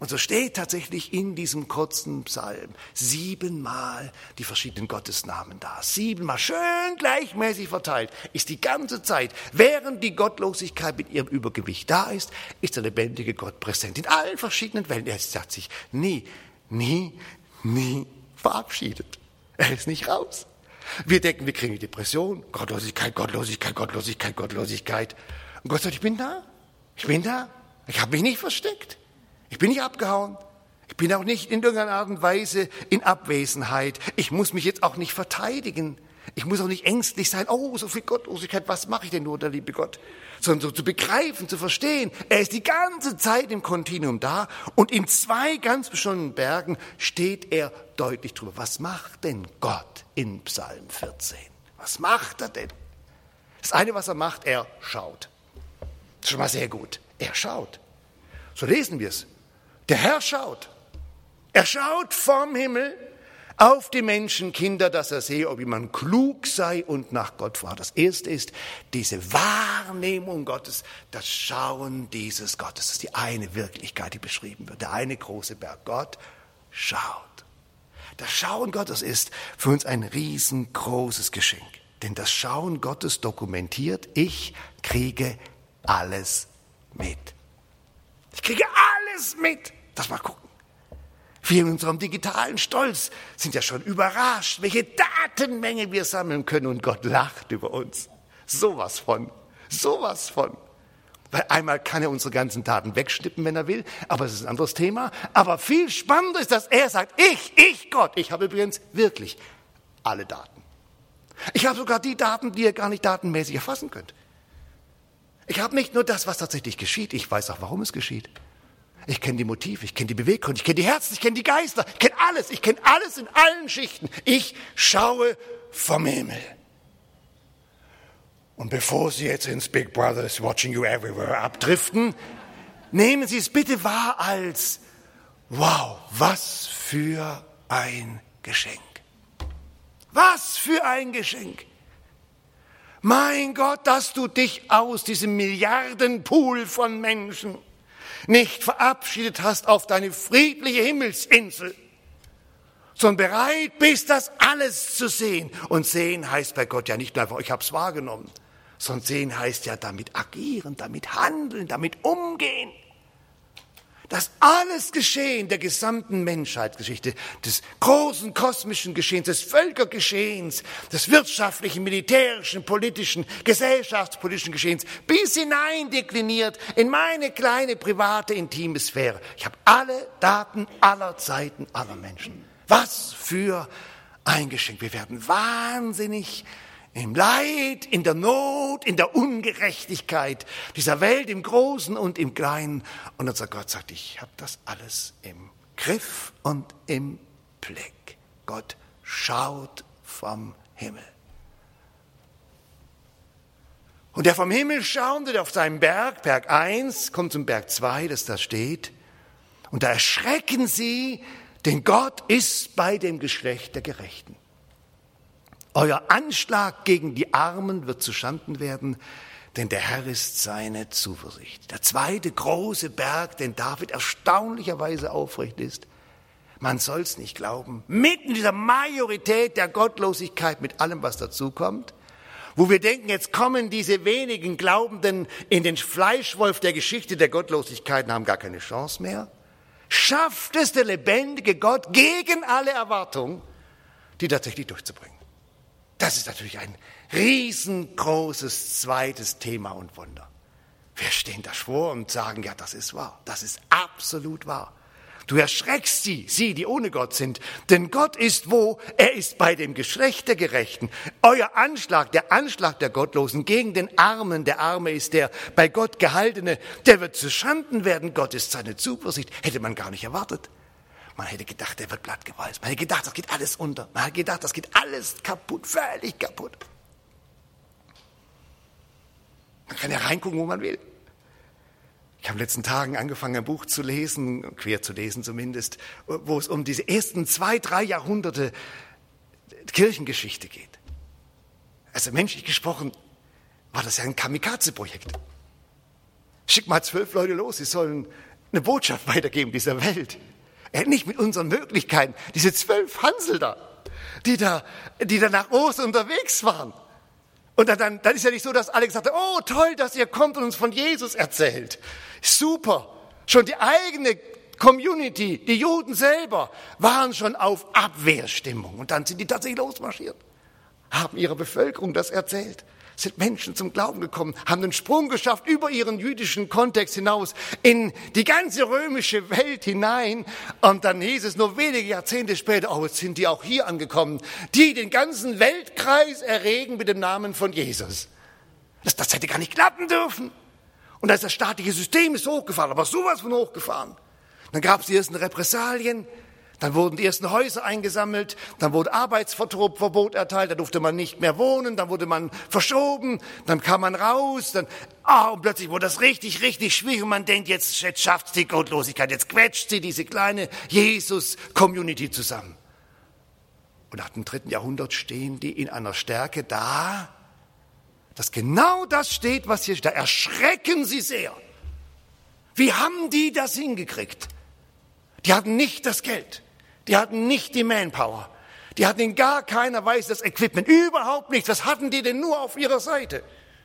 A: Und so steht tatsächlich in diesem kurzen Psalm siebenmal die verschiedenen Gottesnamen da. Siebenmal schön gleichmäßig verteilt ist die ganze Zeit. Während die Gottlosigkeit mit ihrem Übergewicht da ist, ist der lebendige Gott präsent. In allen verschiedenen Wellen. Er hat sich nie, nie, nie verabschiedet. Er ist nicht raus. Wir denken, wir kriegen eine Depression. Gottlosigkeit, Gottlosigkeit, Gottlosigkeit, Gottlosigkeit. Und Gott sagt, ich bin da. Ich bin da. Ich habe mich nicht versteckt. Ich bin nicht abgehauen. Ich bin auch nicht in irgendeiner Art und Weise in Abwesenheit. Ich muss mich jetzt auch nicht verteidigen. Ich muss auch nicht ängstlich sein. Oh, so viel Gottlosigkeit, was mache ich denn nur, der liebe Gott? Sondern so zu begreifen, zu verstehen. Er ist die ganze Zeit im Kontinuum da und in zwei ganz bestimmten Bergen steht er deutlich drüber. Was macht denn Gott in Psalm vierzehn? Was macht er denn? Das eine, was er macht, er schaut. Das ist schon mal sehr gut. Er schaut. So lesen wir es. Der Herr schaut. Er schaut vom Himmel auf die Menschenkinder, dass er sehe, ob jemand klug sei und nach Gott fragt. Das erste ist diese Wahrnehmung Gottes, das Schauen dieses Gottes. Das ist die eine Wirklichkeit, die beschrieben wird. Der eine große Berg. Gott schaut. Das Schauen Gottes ist für uns ein riesengroßes Geschenk. Denn das Schauen Gottes dokumentiert, ich kriege alles mit. Ich kriege alles mit. Lass mal gucken. Wir in unserem digitalen Stolz sind ja schon überrascht, welche Datenmenge wir sammeln können. Und Gott lacht über uns. Sowas von. Sowas von. Weil einmal kann er unsere ganzen Daten wegschnippen, wenn er will. Aber das ist ein anderes Thema. Aber viel spannender ist, dass er sagt, ich, ich Gott. Ich habe übrigens wirklich alle Daten. Ich habe sogar die Daten, die ihr gar nicht datenmäßig erfassen könnt. Ich habe nicht nur das, was tatsächlich geschieht, ich weiß auch, warum es geschieht. Ich kenne die Motive, ich kenne die Beweggründe, ich kenne die Herzen, ich kenne die Geister, ich kenne alles, ich kenne alles in allen Schichten. Ich schaue vom Himmel. Und bevor Sie jetzt ins Big Brother is watching you everywhere abdriften, nehmen Sie es bitte wahr als, wow, was für ein Geschenk. Was für ein Geschenk. Mein Gott, dass du dich aus diesem Milliardenpool von Menschen nicht verabschiedet hast auf deine friedliche Himmelsinsel, sondern bereit bist, das alles zu sehen. Und sehen heißt bei Gott ja nicht nur einfach, ich habe es wahrgenommen, sondern sehen heißt ja damit agieren, damit handeln, damit umgehen. Das alles Geschehen der gesamten Menschheitsgeschichte, des großen kosmischen Geschehens, des Völkergeschehens, des wirtschaftlichen, militärischen, politischen, gesellschaftspolitischen Geschehens, bis hinein dekliniert in meine kleine, private, intime Sphäre. Ich habe alle Daten aller Zeiten, aller Menschen. Was für ein Geschenk. Wir werden wahnsinnig im Leid, in der Not, in der Ungerechtigkeit dieser Welt, im Großen und im Kleinen. Und unser Gott sagt, ich habe das alles im Griff und im Blick. Gott schaut vom Himmel. Und der vom Himmel schauende, der auf seinem Berg, Berg eins, kommt zum Berg zwei, das da steht. Und da erschrecken sie, denn Gott ist bei dem Geschlecht der Gerechten. Euer Anschlag gegen die Armen wird zuschanden werden, denn der Herr ist seine Zuversicht. Der zweite große Berg, den David erstaunlicherweise aufrecht ist. Man soll's nicht glauben. Mitten in dieser Majorität der Gottlosigkeit mit allem, was dazukommt, wo wir denken, jetzt kommen diese wenigen Glaubenden in den Fleischwolf der Geschichte der Gottlosigkeit und haben gar keine Chance mehr, schafft es der lebendige Gott gegen alle Erwartungen, die tatsächlich durchzubringen. Das ist natürlich ein riesengroßes zweites Thema und Wunder. Wir stehen da vor und sagen, ja, das ist wahr, das ist absolut wahr. Du erschreckst sie, sie, die ohne Gott sind, denn Gott ist wo? Er ist bei dem Geschlecht der Gerechten. Euer Anschlag, der Anschlag der Gottlosen gegen den Armen, der Arme ist der bei Gott Gehaltene, der wird zuschanden werden. Gott ist seine Zuversicht, hätte man gar nicht erwartet. Man hätte gedacht, der wird plattgewalzt. Man hätte gedacht, das geht alles unter. Man hätte gedacht, das geht alles kaputt, völlig kaputt. Man kann ja reingucken, wo man will. Ich habe in den letzten Tagen angefangen, ein Buch zu lesen, quer zu lesen zumindest, wo es um diese ersten zwei, drei Jahrhunderte Kirchengeschichte geht. Also menschlich gesprochen war das ja ein Kamikaze-Projekt. Schick mal zwölf Leute los, sie sollen eine Botschaft weitergeben dieser Welt. Er hat nicht mit unseren Möglichkeiten, diese zwölf Hansel da, die da, die da nach Ostern unterwegs waren. Und dann, dann, dann ist ja nicht so, dass Alex sagte, oh toll, dass ihr kommt und uns von Jesus erzählt. Super. Schon die eigene Community, die Juden selber, waren schon auf Abwehrstimmung. Und dann sind die tatsächlich losmarschiert, haben ihrer Bevölkerung das erzählt. Sind Menschen zum Glauben gekommen, haben einen Sprung geschafft über ihren jüdischen Kontext hinaus in die ganze römische Welt hinein. Und dann hieß es nur wenige Jahrzehnte später, oh, jetzt sind die auch hier angekommen, die den ganzen Weltkreis erregen mit dem Namen von Jesus. Das, das hätte gar nicht klappen dürfen. Und da ist das staatliche System ist hochgefahren, aber sowas von hochgefahren. Dann gab es die ersten Repressalien. Dann wurden die ersten Häuser eingesammelt, dann wurde Arbeitsverbot erteilt, da durfte man nicht mehr wohnen, dann wurde man verschoben, dann kam man raus, dann, ah, und plötzlich wurde das richtig, richtig schwierig und man denkt, jetzt, jetzt schafft die Gottlosigkeit, jetzt quetscht sie diese kleine Jesus-Community zusammen. Und nach dem dritten Jahrhundert stehen die in einer Stärke da, dass genau das steht, was hier steht. Da erschrecken sie sehr. Wie haben die das hingekriegt? Die hatten nicht das Geld. Die hatten nicht die Manpower. Die hatten in gar keiner Weise das Equipment. Überhaupt nichts. Was hatten die denn nur auf ihrer Seite?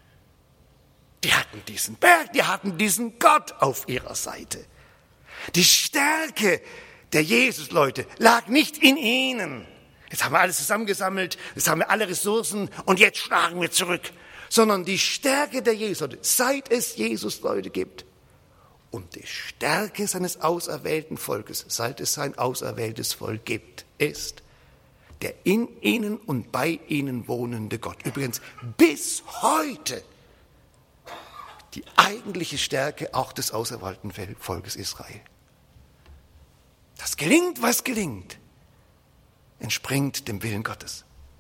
A: Die hatten diesen Berg, die hatten diesen Gott auf ihrer Seite. Die Stärke der Jesus-Leute lag nicht in ihnen. Jetzt haben wir alles zusammengesammelt, jetzt haben wir alle Ressourcen und jetzt schlagen wir zurück. Sondern die Stärke der Jesus-Leute, seit es Jesus-Leute gibt, und die Stärke seines auserwählten Volkes, seit es sein auserwähltes Volk gibt, ist der in ihnen und bei ihnen wohnende Gott. Übrigens bis heute die eigentliche Stärke auch des auserwählten Volkes Israel. Das gelingt, was gelingt, entspringt dem Willen Gottes.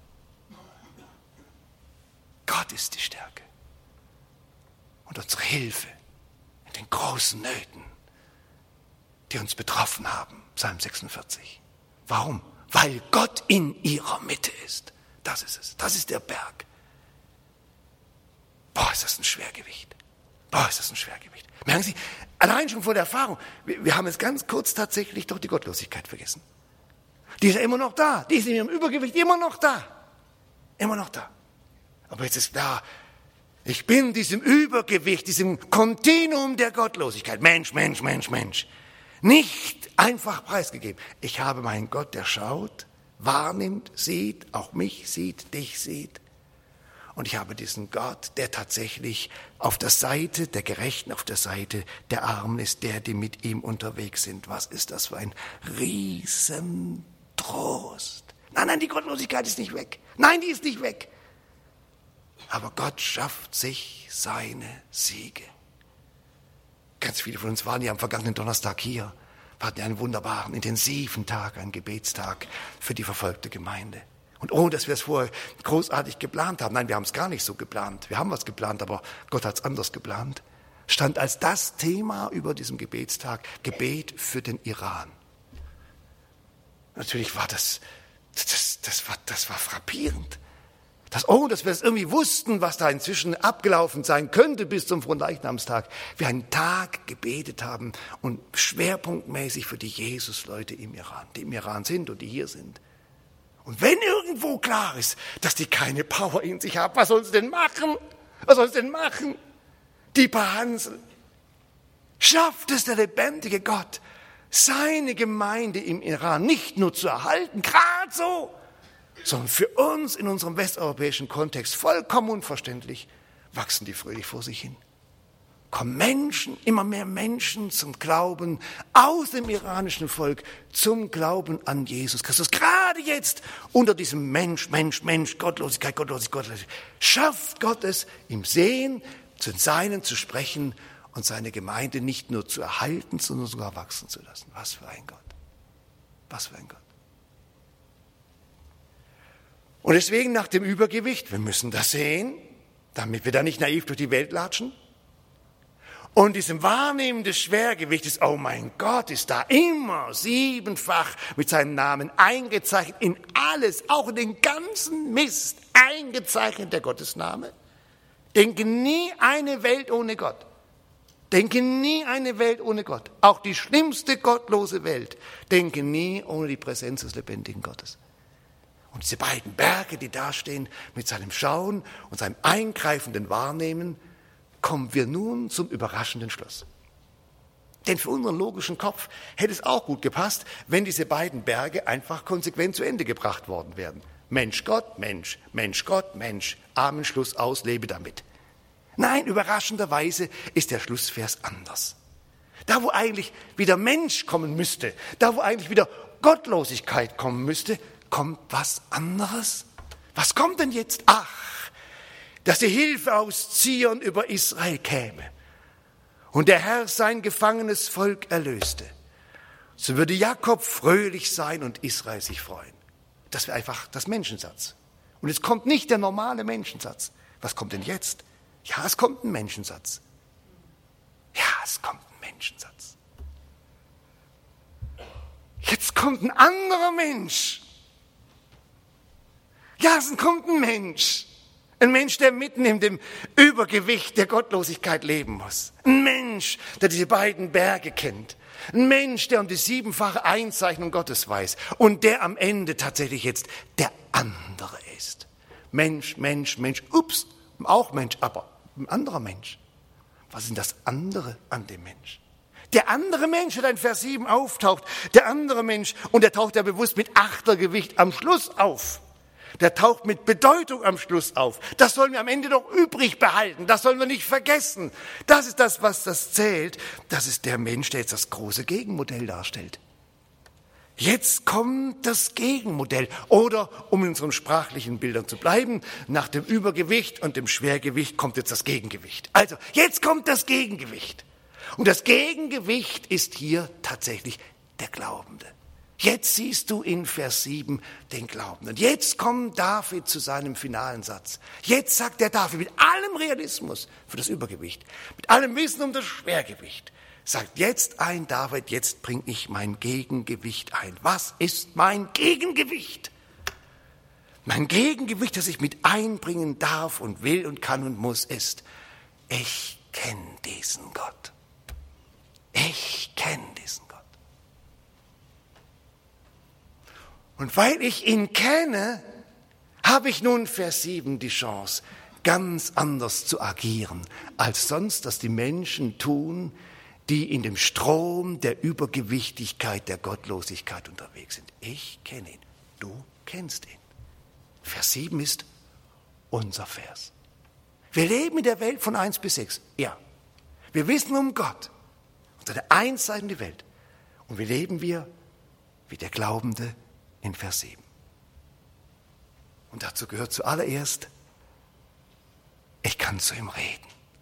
A: Gott ist die Stärke und unsere Hilfe in den großen Nöten, die uns betroffen haben. Psalm sechsundvierzig. Warum? Weil Gott in ihrer Mitte ist. Das ist es. Das ist der Berg. Boah, ist das ein Schwergewicht. Boah, ist das ein Schwergewicht. Merken Sie, allein schon vor der Erfahrung, wir, wir haben jetzt ganz kurz tatsächlich doch die Gottlosigkeit vergessen. Die ist ja immer noch da. Die ist in ihrem Übergewicht immer noch da. Immer noch da. Aber jetzt ist klar, ich bin diesem Übergewicht, diesem Kontinuum der Gottlosigkeit, Mensch, Mensch, Mensch, Mensch, nicht einfach preisgegeben. Ich habe meinen Gott, der schaut, wahrnimmt, sieht, auch mich sieht, dich sieht. Und ich habe diesen Gott, der tatsächlich auf der Seite der Gerechten, auf der Seite der Armen ist, der, die mit ihm unterwegs sind. Was ist das für ein Riesentrost? Nein, nein, die Gottlosigkeit ist nicht weg. Nein, die ist nicht weg. Aber Gott schafft sich seine Siege. Ganz viele von uns waren ja am vergangenen Donnerstag hier. Wir hatten ja einen wunderbaren, intensiven Tag, einen Gebetstag für die verfolgte Gemeinde. Und ohne, dass wir es vorher großartig geplant haben, nein, wir haben es gar nicht so geplant. Wir haben was geplant, aber Gott hat es anders geplant. Stand als das Thema über diesem Gebetstag Gebet für den Iran. Natürlich war das, das, das, war, das war frappierend. Das, oh, dass wir es irgendwie wussten, was da inzwischen abgelaufen sein könnte bis zum Fronleichnamstag. Wir einen Tag gebetet haben und schwerpunktmäßig für die Jesus-Leute im Iran, die im Iran sind und die hier sind. Und wenn irgendwo klar ist, dass die keine Power in sich haben, was sollen sie denn machen? Was sollen sie denn machen? Die paar Hansel. Schafft es der lebendige Gott, seine Gemeinde im Iran nicht nur zu erhalten, gerade so, sondern für uns in unserem westeuropäischen Kontext vollkommen unverständlich, wachsen die fröhlich vor sich hin. Kommen Menschen, immer mehr Menschen zum Glauben aus dem iranischen Volk, zum Glauben an Jesus Christus. Gerade jetzt unter diesem Mensch, Mensch, Mensch, Gottlosigkeit, Gottlosigkeit, Gottlosigkeit, schafft Gott es, im Sehen zu den Seinen zu sprechen und seine Gemeinde nicht nur zu erhalten, sondern sogar wachsen zu lassen. Was für ein Gott. Was für ein Gott. Und deswegen nach dem Übergewicht, wir müssen das sehen, damit wir da nicht naiv durch die Welt latschen. Und diesem Wahrnehmen des Schwergewichtes, oh mein Gott, ist da immer siebenfach mit seinem Namen eingezeichnet in alles, auch in den ganzen Mist eingezeichnet der Gottesname. Denke nie eine Welt ohne Gott. Denke nie eine Welt ohne Gott. Auch die schlimmste gottlose Welt. Denke nie ohne die Präsenz des lebendigen Gottes. Und diese beiden Berge, die da stehen, mit seinem Schauen und seinem eingreifenden Wahrnehmen, kommen wir nun zum überraschenden Schluss. Denn für unseren logischen Kopf hätte es auch gut gepasst, wenn diese beiden Berge einfach konsequent zu Ende gebracht worden wären. Mensch, Gott, Mensch, Mensch, Gott, Mensch, Amen, Schluss aus, lebe damit. Nein, überraschenderweise ist der Schlussvers anders. Da, wo eigentlich wieder Mensch kommen müsste, da, wo eigentlich wieder Gottlosigkeit kommen müsste, kommt was anderes. Was kommt denn jetzt? Ach, dass die Hilfe aus Zion über Israel käme und der Herr sein gefangenes Volk erlöste. So würde Jakob fröhlich sein und Israel sich freuen. Das wäre einfach das Menschensatz. Und es kommt nicht der normale Menschensatz. Was kommt denn jetzt? Ja, es kommt ein Menschensatz. Ja, es kommt ein Menschensatz. Jetzt kommt ein anderer Mensch. Ja, es kommt ein Mensch. Ein Mensch, der mitten in dem Übergewicht der Gottlosigkeit leben muss. Ein Mensch, der diese beiden Berge kennt. Ein Mensch, der um die siebenfache Einzeichnung Gottes weiß. Und der am Ende tatsächlich jetzt der andere ist. Mensch, Mensch, Mensch. Ups, auch Mensch, aber ein anderer Mensch. Was ist denn das andere an dem Mensch? Der andere Mensch, der in Vers sieben auftaucht, der andere Mensch, und der taucht ja bewusst mit Achtergewicht am Schluss auf. Der taucht mit Bedeutung am Schluss auf. Das sollen wir am Ende doch übrig behalten. Das sollen wir nicht vergessen. Das ist das, was das zählt. Das ist der Mensch, der jetzt das große Gegenmodell darstellt. Jetzt kommt das Gegenmodell. Oder, um in unseren sprachlichen Bildern zu bleiben, nach dem Übergewicht und dem Schwergewicht kommt jetzt das Gegengewicht. Also, jetzt kommt das Gegengewicht. Und das Gegengewicht ist hier tatsächlich der Glaubende. Jetzt siehst du in Vers sieben den Glaubenden. Jetzt kommt David zu seinem finalen Satz. Jetzt sagt der David mit allem Realismus für das Übergewicht, mit allem Wissen um das Schwergewicht, sagt jetzt ein David, jetzt bringe ich mein Gegengewicht ein. Was ist mein Gegengewicht? Mein Gegengewicht, das ich mit einbringen darf und will und kann und muss, ist, ich kenne diesen Gott. Ich kenne diesen Gott. Und weil ich ihn kenne, habe ich nun Vers sieben die Chance, ganz anders zu agieren, als sonst das die Menschen tun, die in dem Strom der Übergewichtigkeit, der Gottlosigkeit unterwegs sind. Ich kenne ihn, du kennst ihn. Vers sieben ist unser Vers. Wir leben in der Welt von eins bis sechs, ja. Wir wissen um Gott und seine einseitige Welt. Und wie leben wir wie der Glaubende in Vers sieben. Und dazu gehört zuallererst, ich kann zu ihm reden.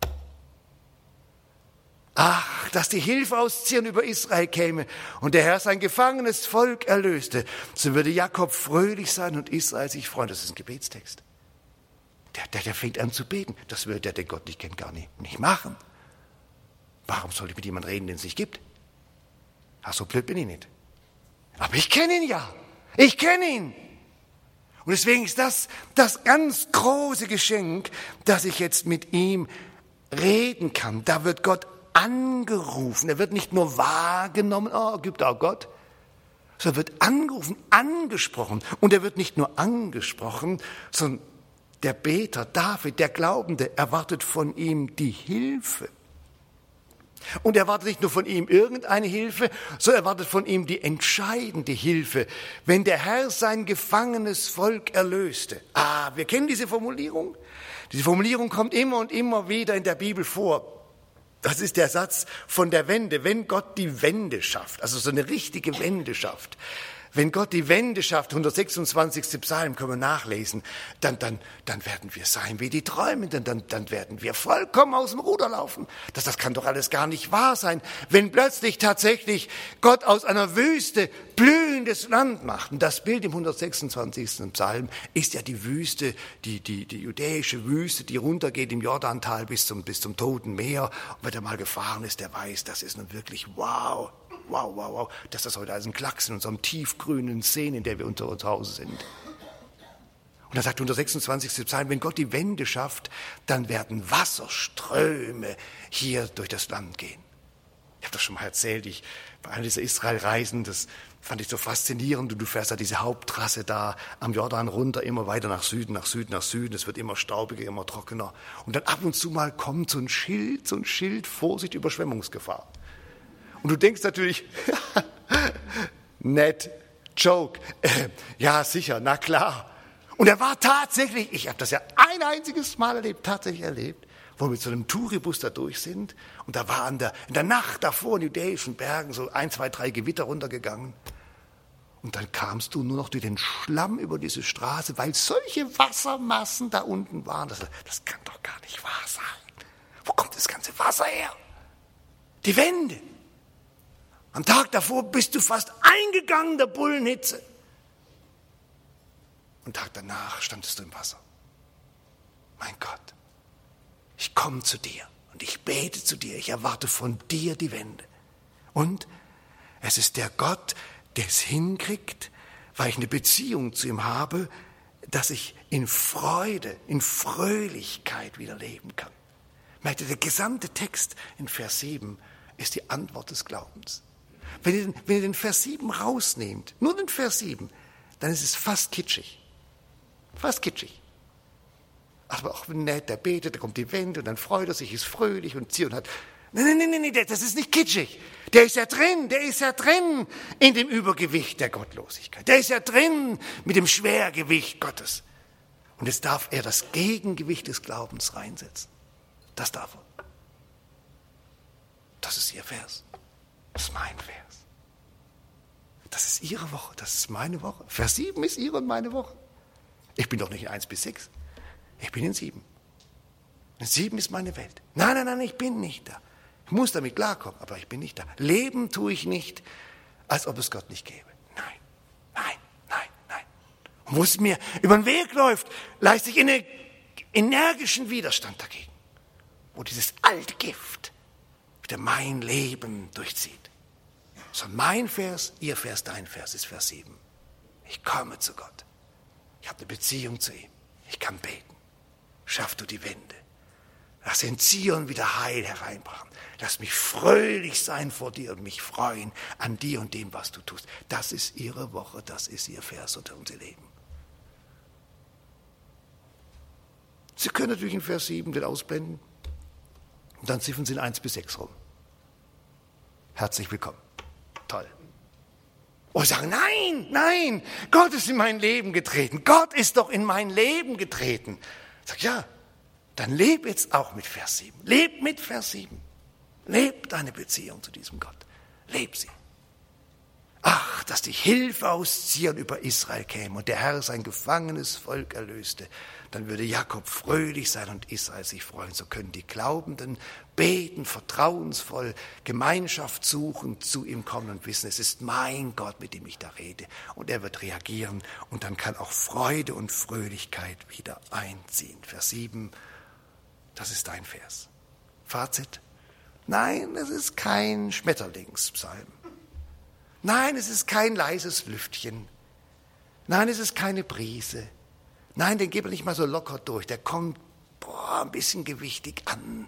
A: Ach, dass die Hilfe aus Zion über Israel käme und der Herr sein gefangenes Volk erlöste, so würde Jakob fröhlich sein und Israel sich freuen. Das ist ein Gebetstext. Der, der, der fängt an zu beten. Das würde der, der Gott nicht kennt, gar nicht, nicht machen. Warum soll ich mit jemandem reden, den es nicht gibt? Ach, so blöd bin ich nicht. Aber ich kenne ihn ja. Ich kenne ihn. Und deswegen ist das das ganz große Geschenk, dass ich jetzt mit ihm reden kann. Da wird Gott angerufen. Er wird nicht nur wahrgenommen, oh, gibt auch Gott, sondern wird angerufen, angesprochen. Und er wird nicht nur angesprochen, sondern der Beter, David, der Glaubende, erwartet von ihm die Hilfe. Und er erwartet nicht nur von ihm irgendeine Hilfe, sondern er erwartet von ihm die entscheidende Hilfe, wenn der Herr sein gefangenes Volk erlöste. Ah, wir kennen diese Formulierung. Diese Formulierung kommt immer und immer wieder in der Bibel vor. Das ist der Satz von der Wende, wenn Gott die Wende schafft, also so eine richtige Wende schafft. Wenn Gott die Wende schafft, hundertsechsundzwanzigsten Psalm, können wir nachlesen, dann, dann, dann werden wir sein wie die Träumenden, dann, dann werden wir vollkommen aus dem Ruder laufen. Das, das kann doch alles gar nicht wahr sein. Wenn plötzlich tatsächlich Gott aus einer Wüste blühendes Land macht, und das Bild im hundertsechsundzwanzigsten Psalm ist ja die Wüste, die, die, die judäische Wüste, die runtergeht im Jordantal bis zum, bis zum Toten Meer. Und wer da mal gefahren ist, der weiß, das ist nun wirklich wow. Wow, wow, wow, dass das heute alles ein Klacks in unserem tiefgrünen Seen, in der wir unter uns Hause sind. Und er sagt unter sechsundzwanzigsten Psalm, wenn Gott die Wände schafft, dann werden Wasserströme hier durch das Land gehen. Ich habe das schon mal erzählt, ich bei einer dieser Israel-Reisen, das fand ich so faszinierend. Und du fährst da diese Haupttrasse da am Jordan runter, immer weiter nach Süden, nach Süden, nach Süden. Es wird immer staubiger, immer trockener. Und dann ab und zu mal kommt so ein Schild, so ein Schild, Vorsicht, Überschwemmungsgefahr. Und du denkst natürlich, nett, Joke, äh, ja sicher, na klar. Und er war tatsächlich, ich habe das ja ein einziges Mal erlebt, tatsächlich erlebt, wo wir mit so einem Touribus da durch sind. Und da war in der, in der Nacht davor in den judäischen Bergen so ein, zwei, drei Gewitter runtergegangen. Und dann kamst du nur noch durch den Schlamm über diese Straße, weil solche Wassermassen da unten waren. Das, das kann doch gar nicht wahr sein. Wo kommt das ganze Wasser her? Die Wände. Am Tag davor bist du fast eingegangen der Bullenhitze. Und Tag danach standest du im Wasser. Mein Gott, ich komme zu dir und ich bete zu dir. Ich erwarte von dir die Wende. Und es ist der Gott, der es hinkriegt, weil ich eine Beziehung zu ihm habe, dass ich in Freude, in Fröhlichkeit wieder leben kann. Merkt ihr, der gesamte Text in Vers sieben ist die Antwort des Glaubens. Wenn ihr, den, wenn ihr den Vers sieben rausnehmt, nur den Vers sieben, dann ist es fast kitschig. Fast kitschig. Aber auch nett, der betet, da kommt die Wende und dann freut er sich, ist fröhlich und Zion hat. Nein, nein, nein, nein, das ist nicht kitschig. Der ist ja drin, der ist ja drin in dem Übergewicht der Gottlosigkeit. Der ist ja drin mit dem Schwergewicht Gottes. Und jetzt darf er das Gegengewicht des Glaubens reinsetzen. Das darf er. Das ist ihr Vers. Das ist mein Vers. Das ist ihre Woche, das ist meine Woche. Vers sieben ist ihre und meine Woche. Ich bin doch nicht in eins bis sechs. Ich bin in sieben. In sieben ist meine Welt. Nein, nein, nein, ich bin nicht da. Ich muss damit klarkommen, aber ich bin nicht da. Leben tue ich nicht, als ob es Gott nicht gäbe. Nein, nein, nein, nein. Und wo es mir über den Weg läuft, leiste ich einen energischen Widerstand dagegen. Wo dieses alte Gift wieder mein Leben durchzieht. So mein Vers, ihr Vers, dein Vers ist Vers sieben. Ich komme zu Gott. Ich habe eine Beziehung zu ihm. Ich kann beten. Schaff du die Wende. Lass in Zion wieder Heil hereinbringen. Lass mich fröhlich sein vor dir und mich freuen an dir und dem, was du tust. Das ist ihre Woche, das ist ihr Vers und unser Leben. Sie können natürlich in Vers sieben den ausblenden und dann ziffern Sie in eins bis sechs rum. Herzlich willkommen. Toll. Und sagen, nein, nein, Gott ist in mein Leben getreten. Gott ist doch in mein Leben getreten. Ich sage, ja, dann leb jetzt auch mit Vers sieben. Leb mit Vers sieben. Leb deine Beziehung zu diesem Gott. Leb sie. Ach, dass die Hilfe aus Zion über Israel käme und der Herr sein gefangenes Volk erlöste. Dann würde Jakob fröhlich sein und Israel sich freuen. So können die Glaubenden beten, vertrauensvoll, Gemeinschaft suchen, zu ihm kommen und wissen, es ist mein Gott, mit dem ich da rede. Und er wird reagieren und dann kann auch Freude und Fröhlichkeit wieder einziehen. Vers sieben, das ist dein Vers. Fazit? Nein, es ist kein Schmetterlingspsalm. Nein, es ist kein leises Lüftchen. Nein, es ist keine Brise. Nein, den geht man nicht mal so locker durch. Der kommt boah, ein bisschen gewichtig an.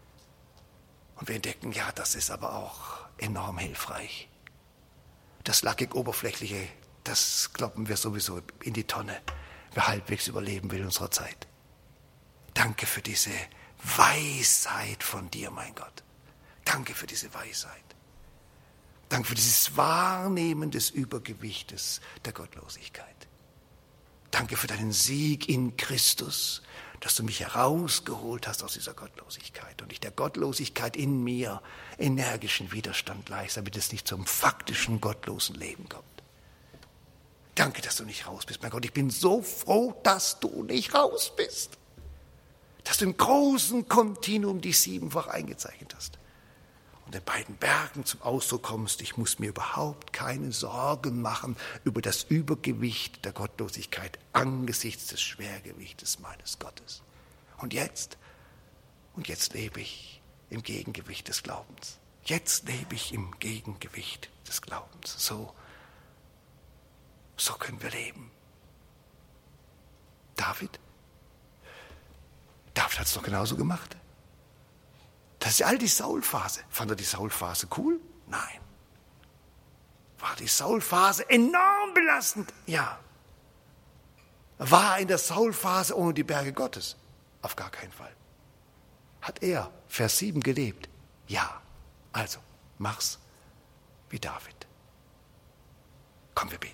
A: Und wir entdecken, ja, das ist aber auch enorm hilfreich. Das lackig Oberflächliche, das kloppen wir sowieso in die Tonne, wer halbwegs überleben will in unserer Zeit. Danke für diese Weisheit von dir, mein Gott. Danke für diese Weisheit. Danke für dieses Wahrnehmen des Übergewichtes der Gottlosigkeit. Danke für deinen Sieg in Christus, dass du mich herausgeholt hast aus dieser Gottlosigkeit und ich der Gottlosigkeit in mir energischen Widerstand leiste, damit es nicht zum faktischen gottlosen Leben kommt. Danke, dass du nicht raus bist, mein Gott. Ich bin so froh, dass du nicht raus bist. Dass du im großen Kontinuum die siebenfach eingezeichnet hast. Und in beiden Bergen zum Ausdruck kommst, ich muss mir überhaupt keine Sorgen machen über das Übergewicht der Gottlosigkeit angesichts des Schwergewichtes meines Gottes. Und jetzt, und jetzt lebe ich im Gegengewicht des Glaubens. Jetzt lebe ich im Gegengewicht des Glaubens. So, so können wir leben. David? David hat es doch genauso gemacht. Das ist all die Saulphase. Fand er die Saulphase cool? Nein. War die Saulphase enorm belastend? Ja. War er in der Saulphase ohne die Berge Gottes? Auf gar keinen Fall. Hat er, Vers sieben, gelebt? Ja. Also, mach's wie David. Komm, wir beten.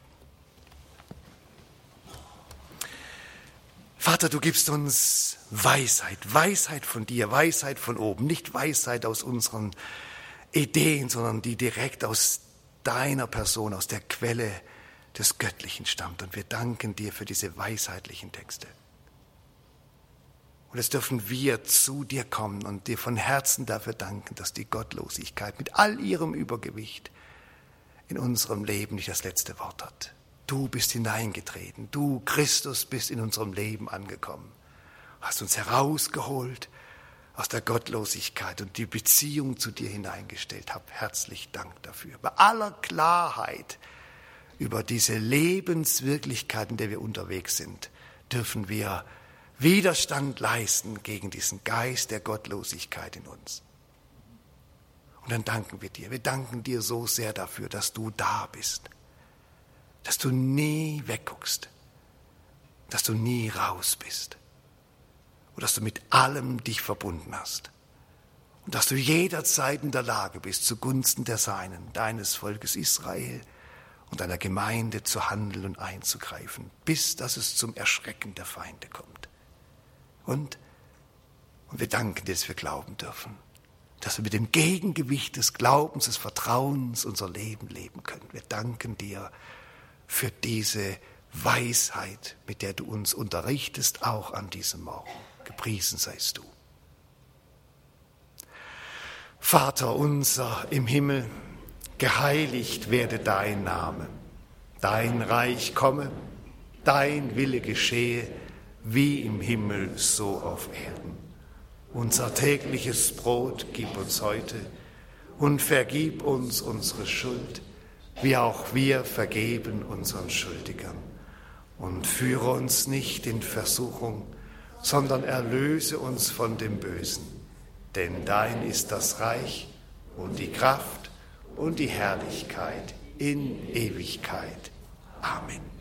A: Vater, du gibst uns Weisheit, Weisheit von dir, Weisheit von oben, nicht Weisheit aus unseren Ideen, sondern die direkt aus deiner Person, aus der Quelle des Göttlichen stammt. Und wir danken dir für diese weisheitlichen Texte. Und jetzt dürfen wir zu dir kommen und dir von Herzen dafür danken, dass die Gottlosigkeit mit all ihrem Übergewicht in unserem Leben nicht das letzte Wort hat. Du bist hineingetreten, du, Christus, bist in unserem Leben angekommen, hast uns herausgeholt aus der Gottlosigkeit und die Beziehung zu dir hineingestellt. Hab herzlich Dank dafür. Bei aller Klarheit über diese Lebenswirklichkeit, in der wir unterwegs sind, dürfen wir Widerstand leisten gegen diesen Geist der Gottlosigkeit in uns. Und dann danken wir dir. Wir danken dir so sehr dafür, dass du da bist, dass du nie wegguckst, dass du nie raus bist und dass du mit allem dich verbunden hast und dass du jederzeit in der Lage bist, zugunsten der Seinen, deines Volkes Israel und deiner Gemeinde zu handeln und einzugreifen, bis dass es zum Erschrecken der Feinde kommt. Und, und wir danken dir, dass wir glauben dürfen, dass wir mit dem Gegengewicht des Glaubens, des Vertrauens unser Leben leben können. Wir danken dir für diese Weisheit, mit der du uns unterrichtest, auch an diesem Morgen. Gepriesen seist du. Vater unser im Himmel, geheiligt werde dein Name. Dein Reich komme, dein Wille geschehe, wie im Himmel, so auf Erden. Unser tägliches Brot gib uns heute und vergib uns unsere Schuld, wie auch wir vergeben unseren Schuldigern. Und führe uns nicht in Versuchung, sondern erlöse uns von dem Bösen. Denn dein ist das Reich und die Kraft und die Herrlichkeit in Ewigkeit. Amen.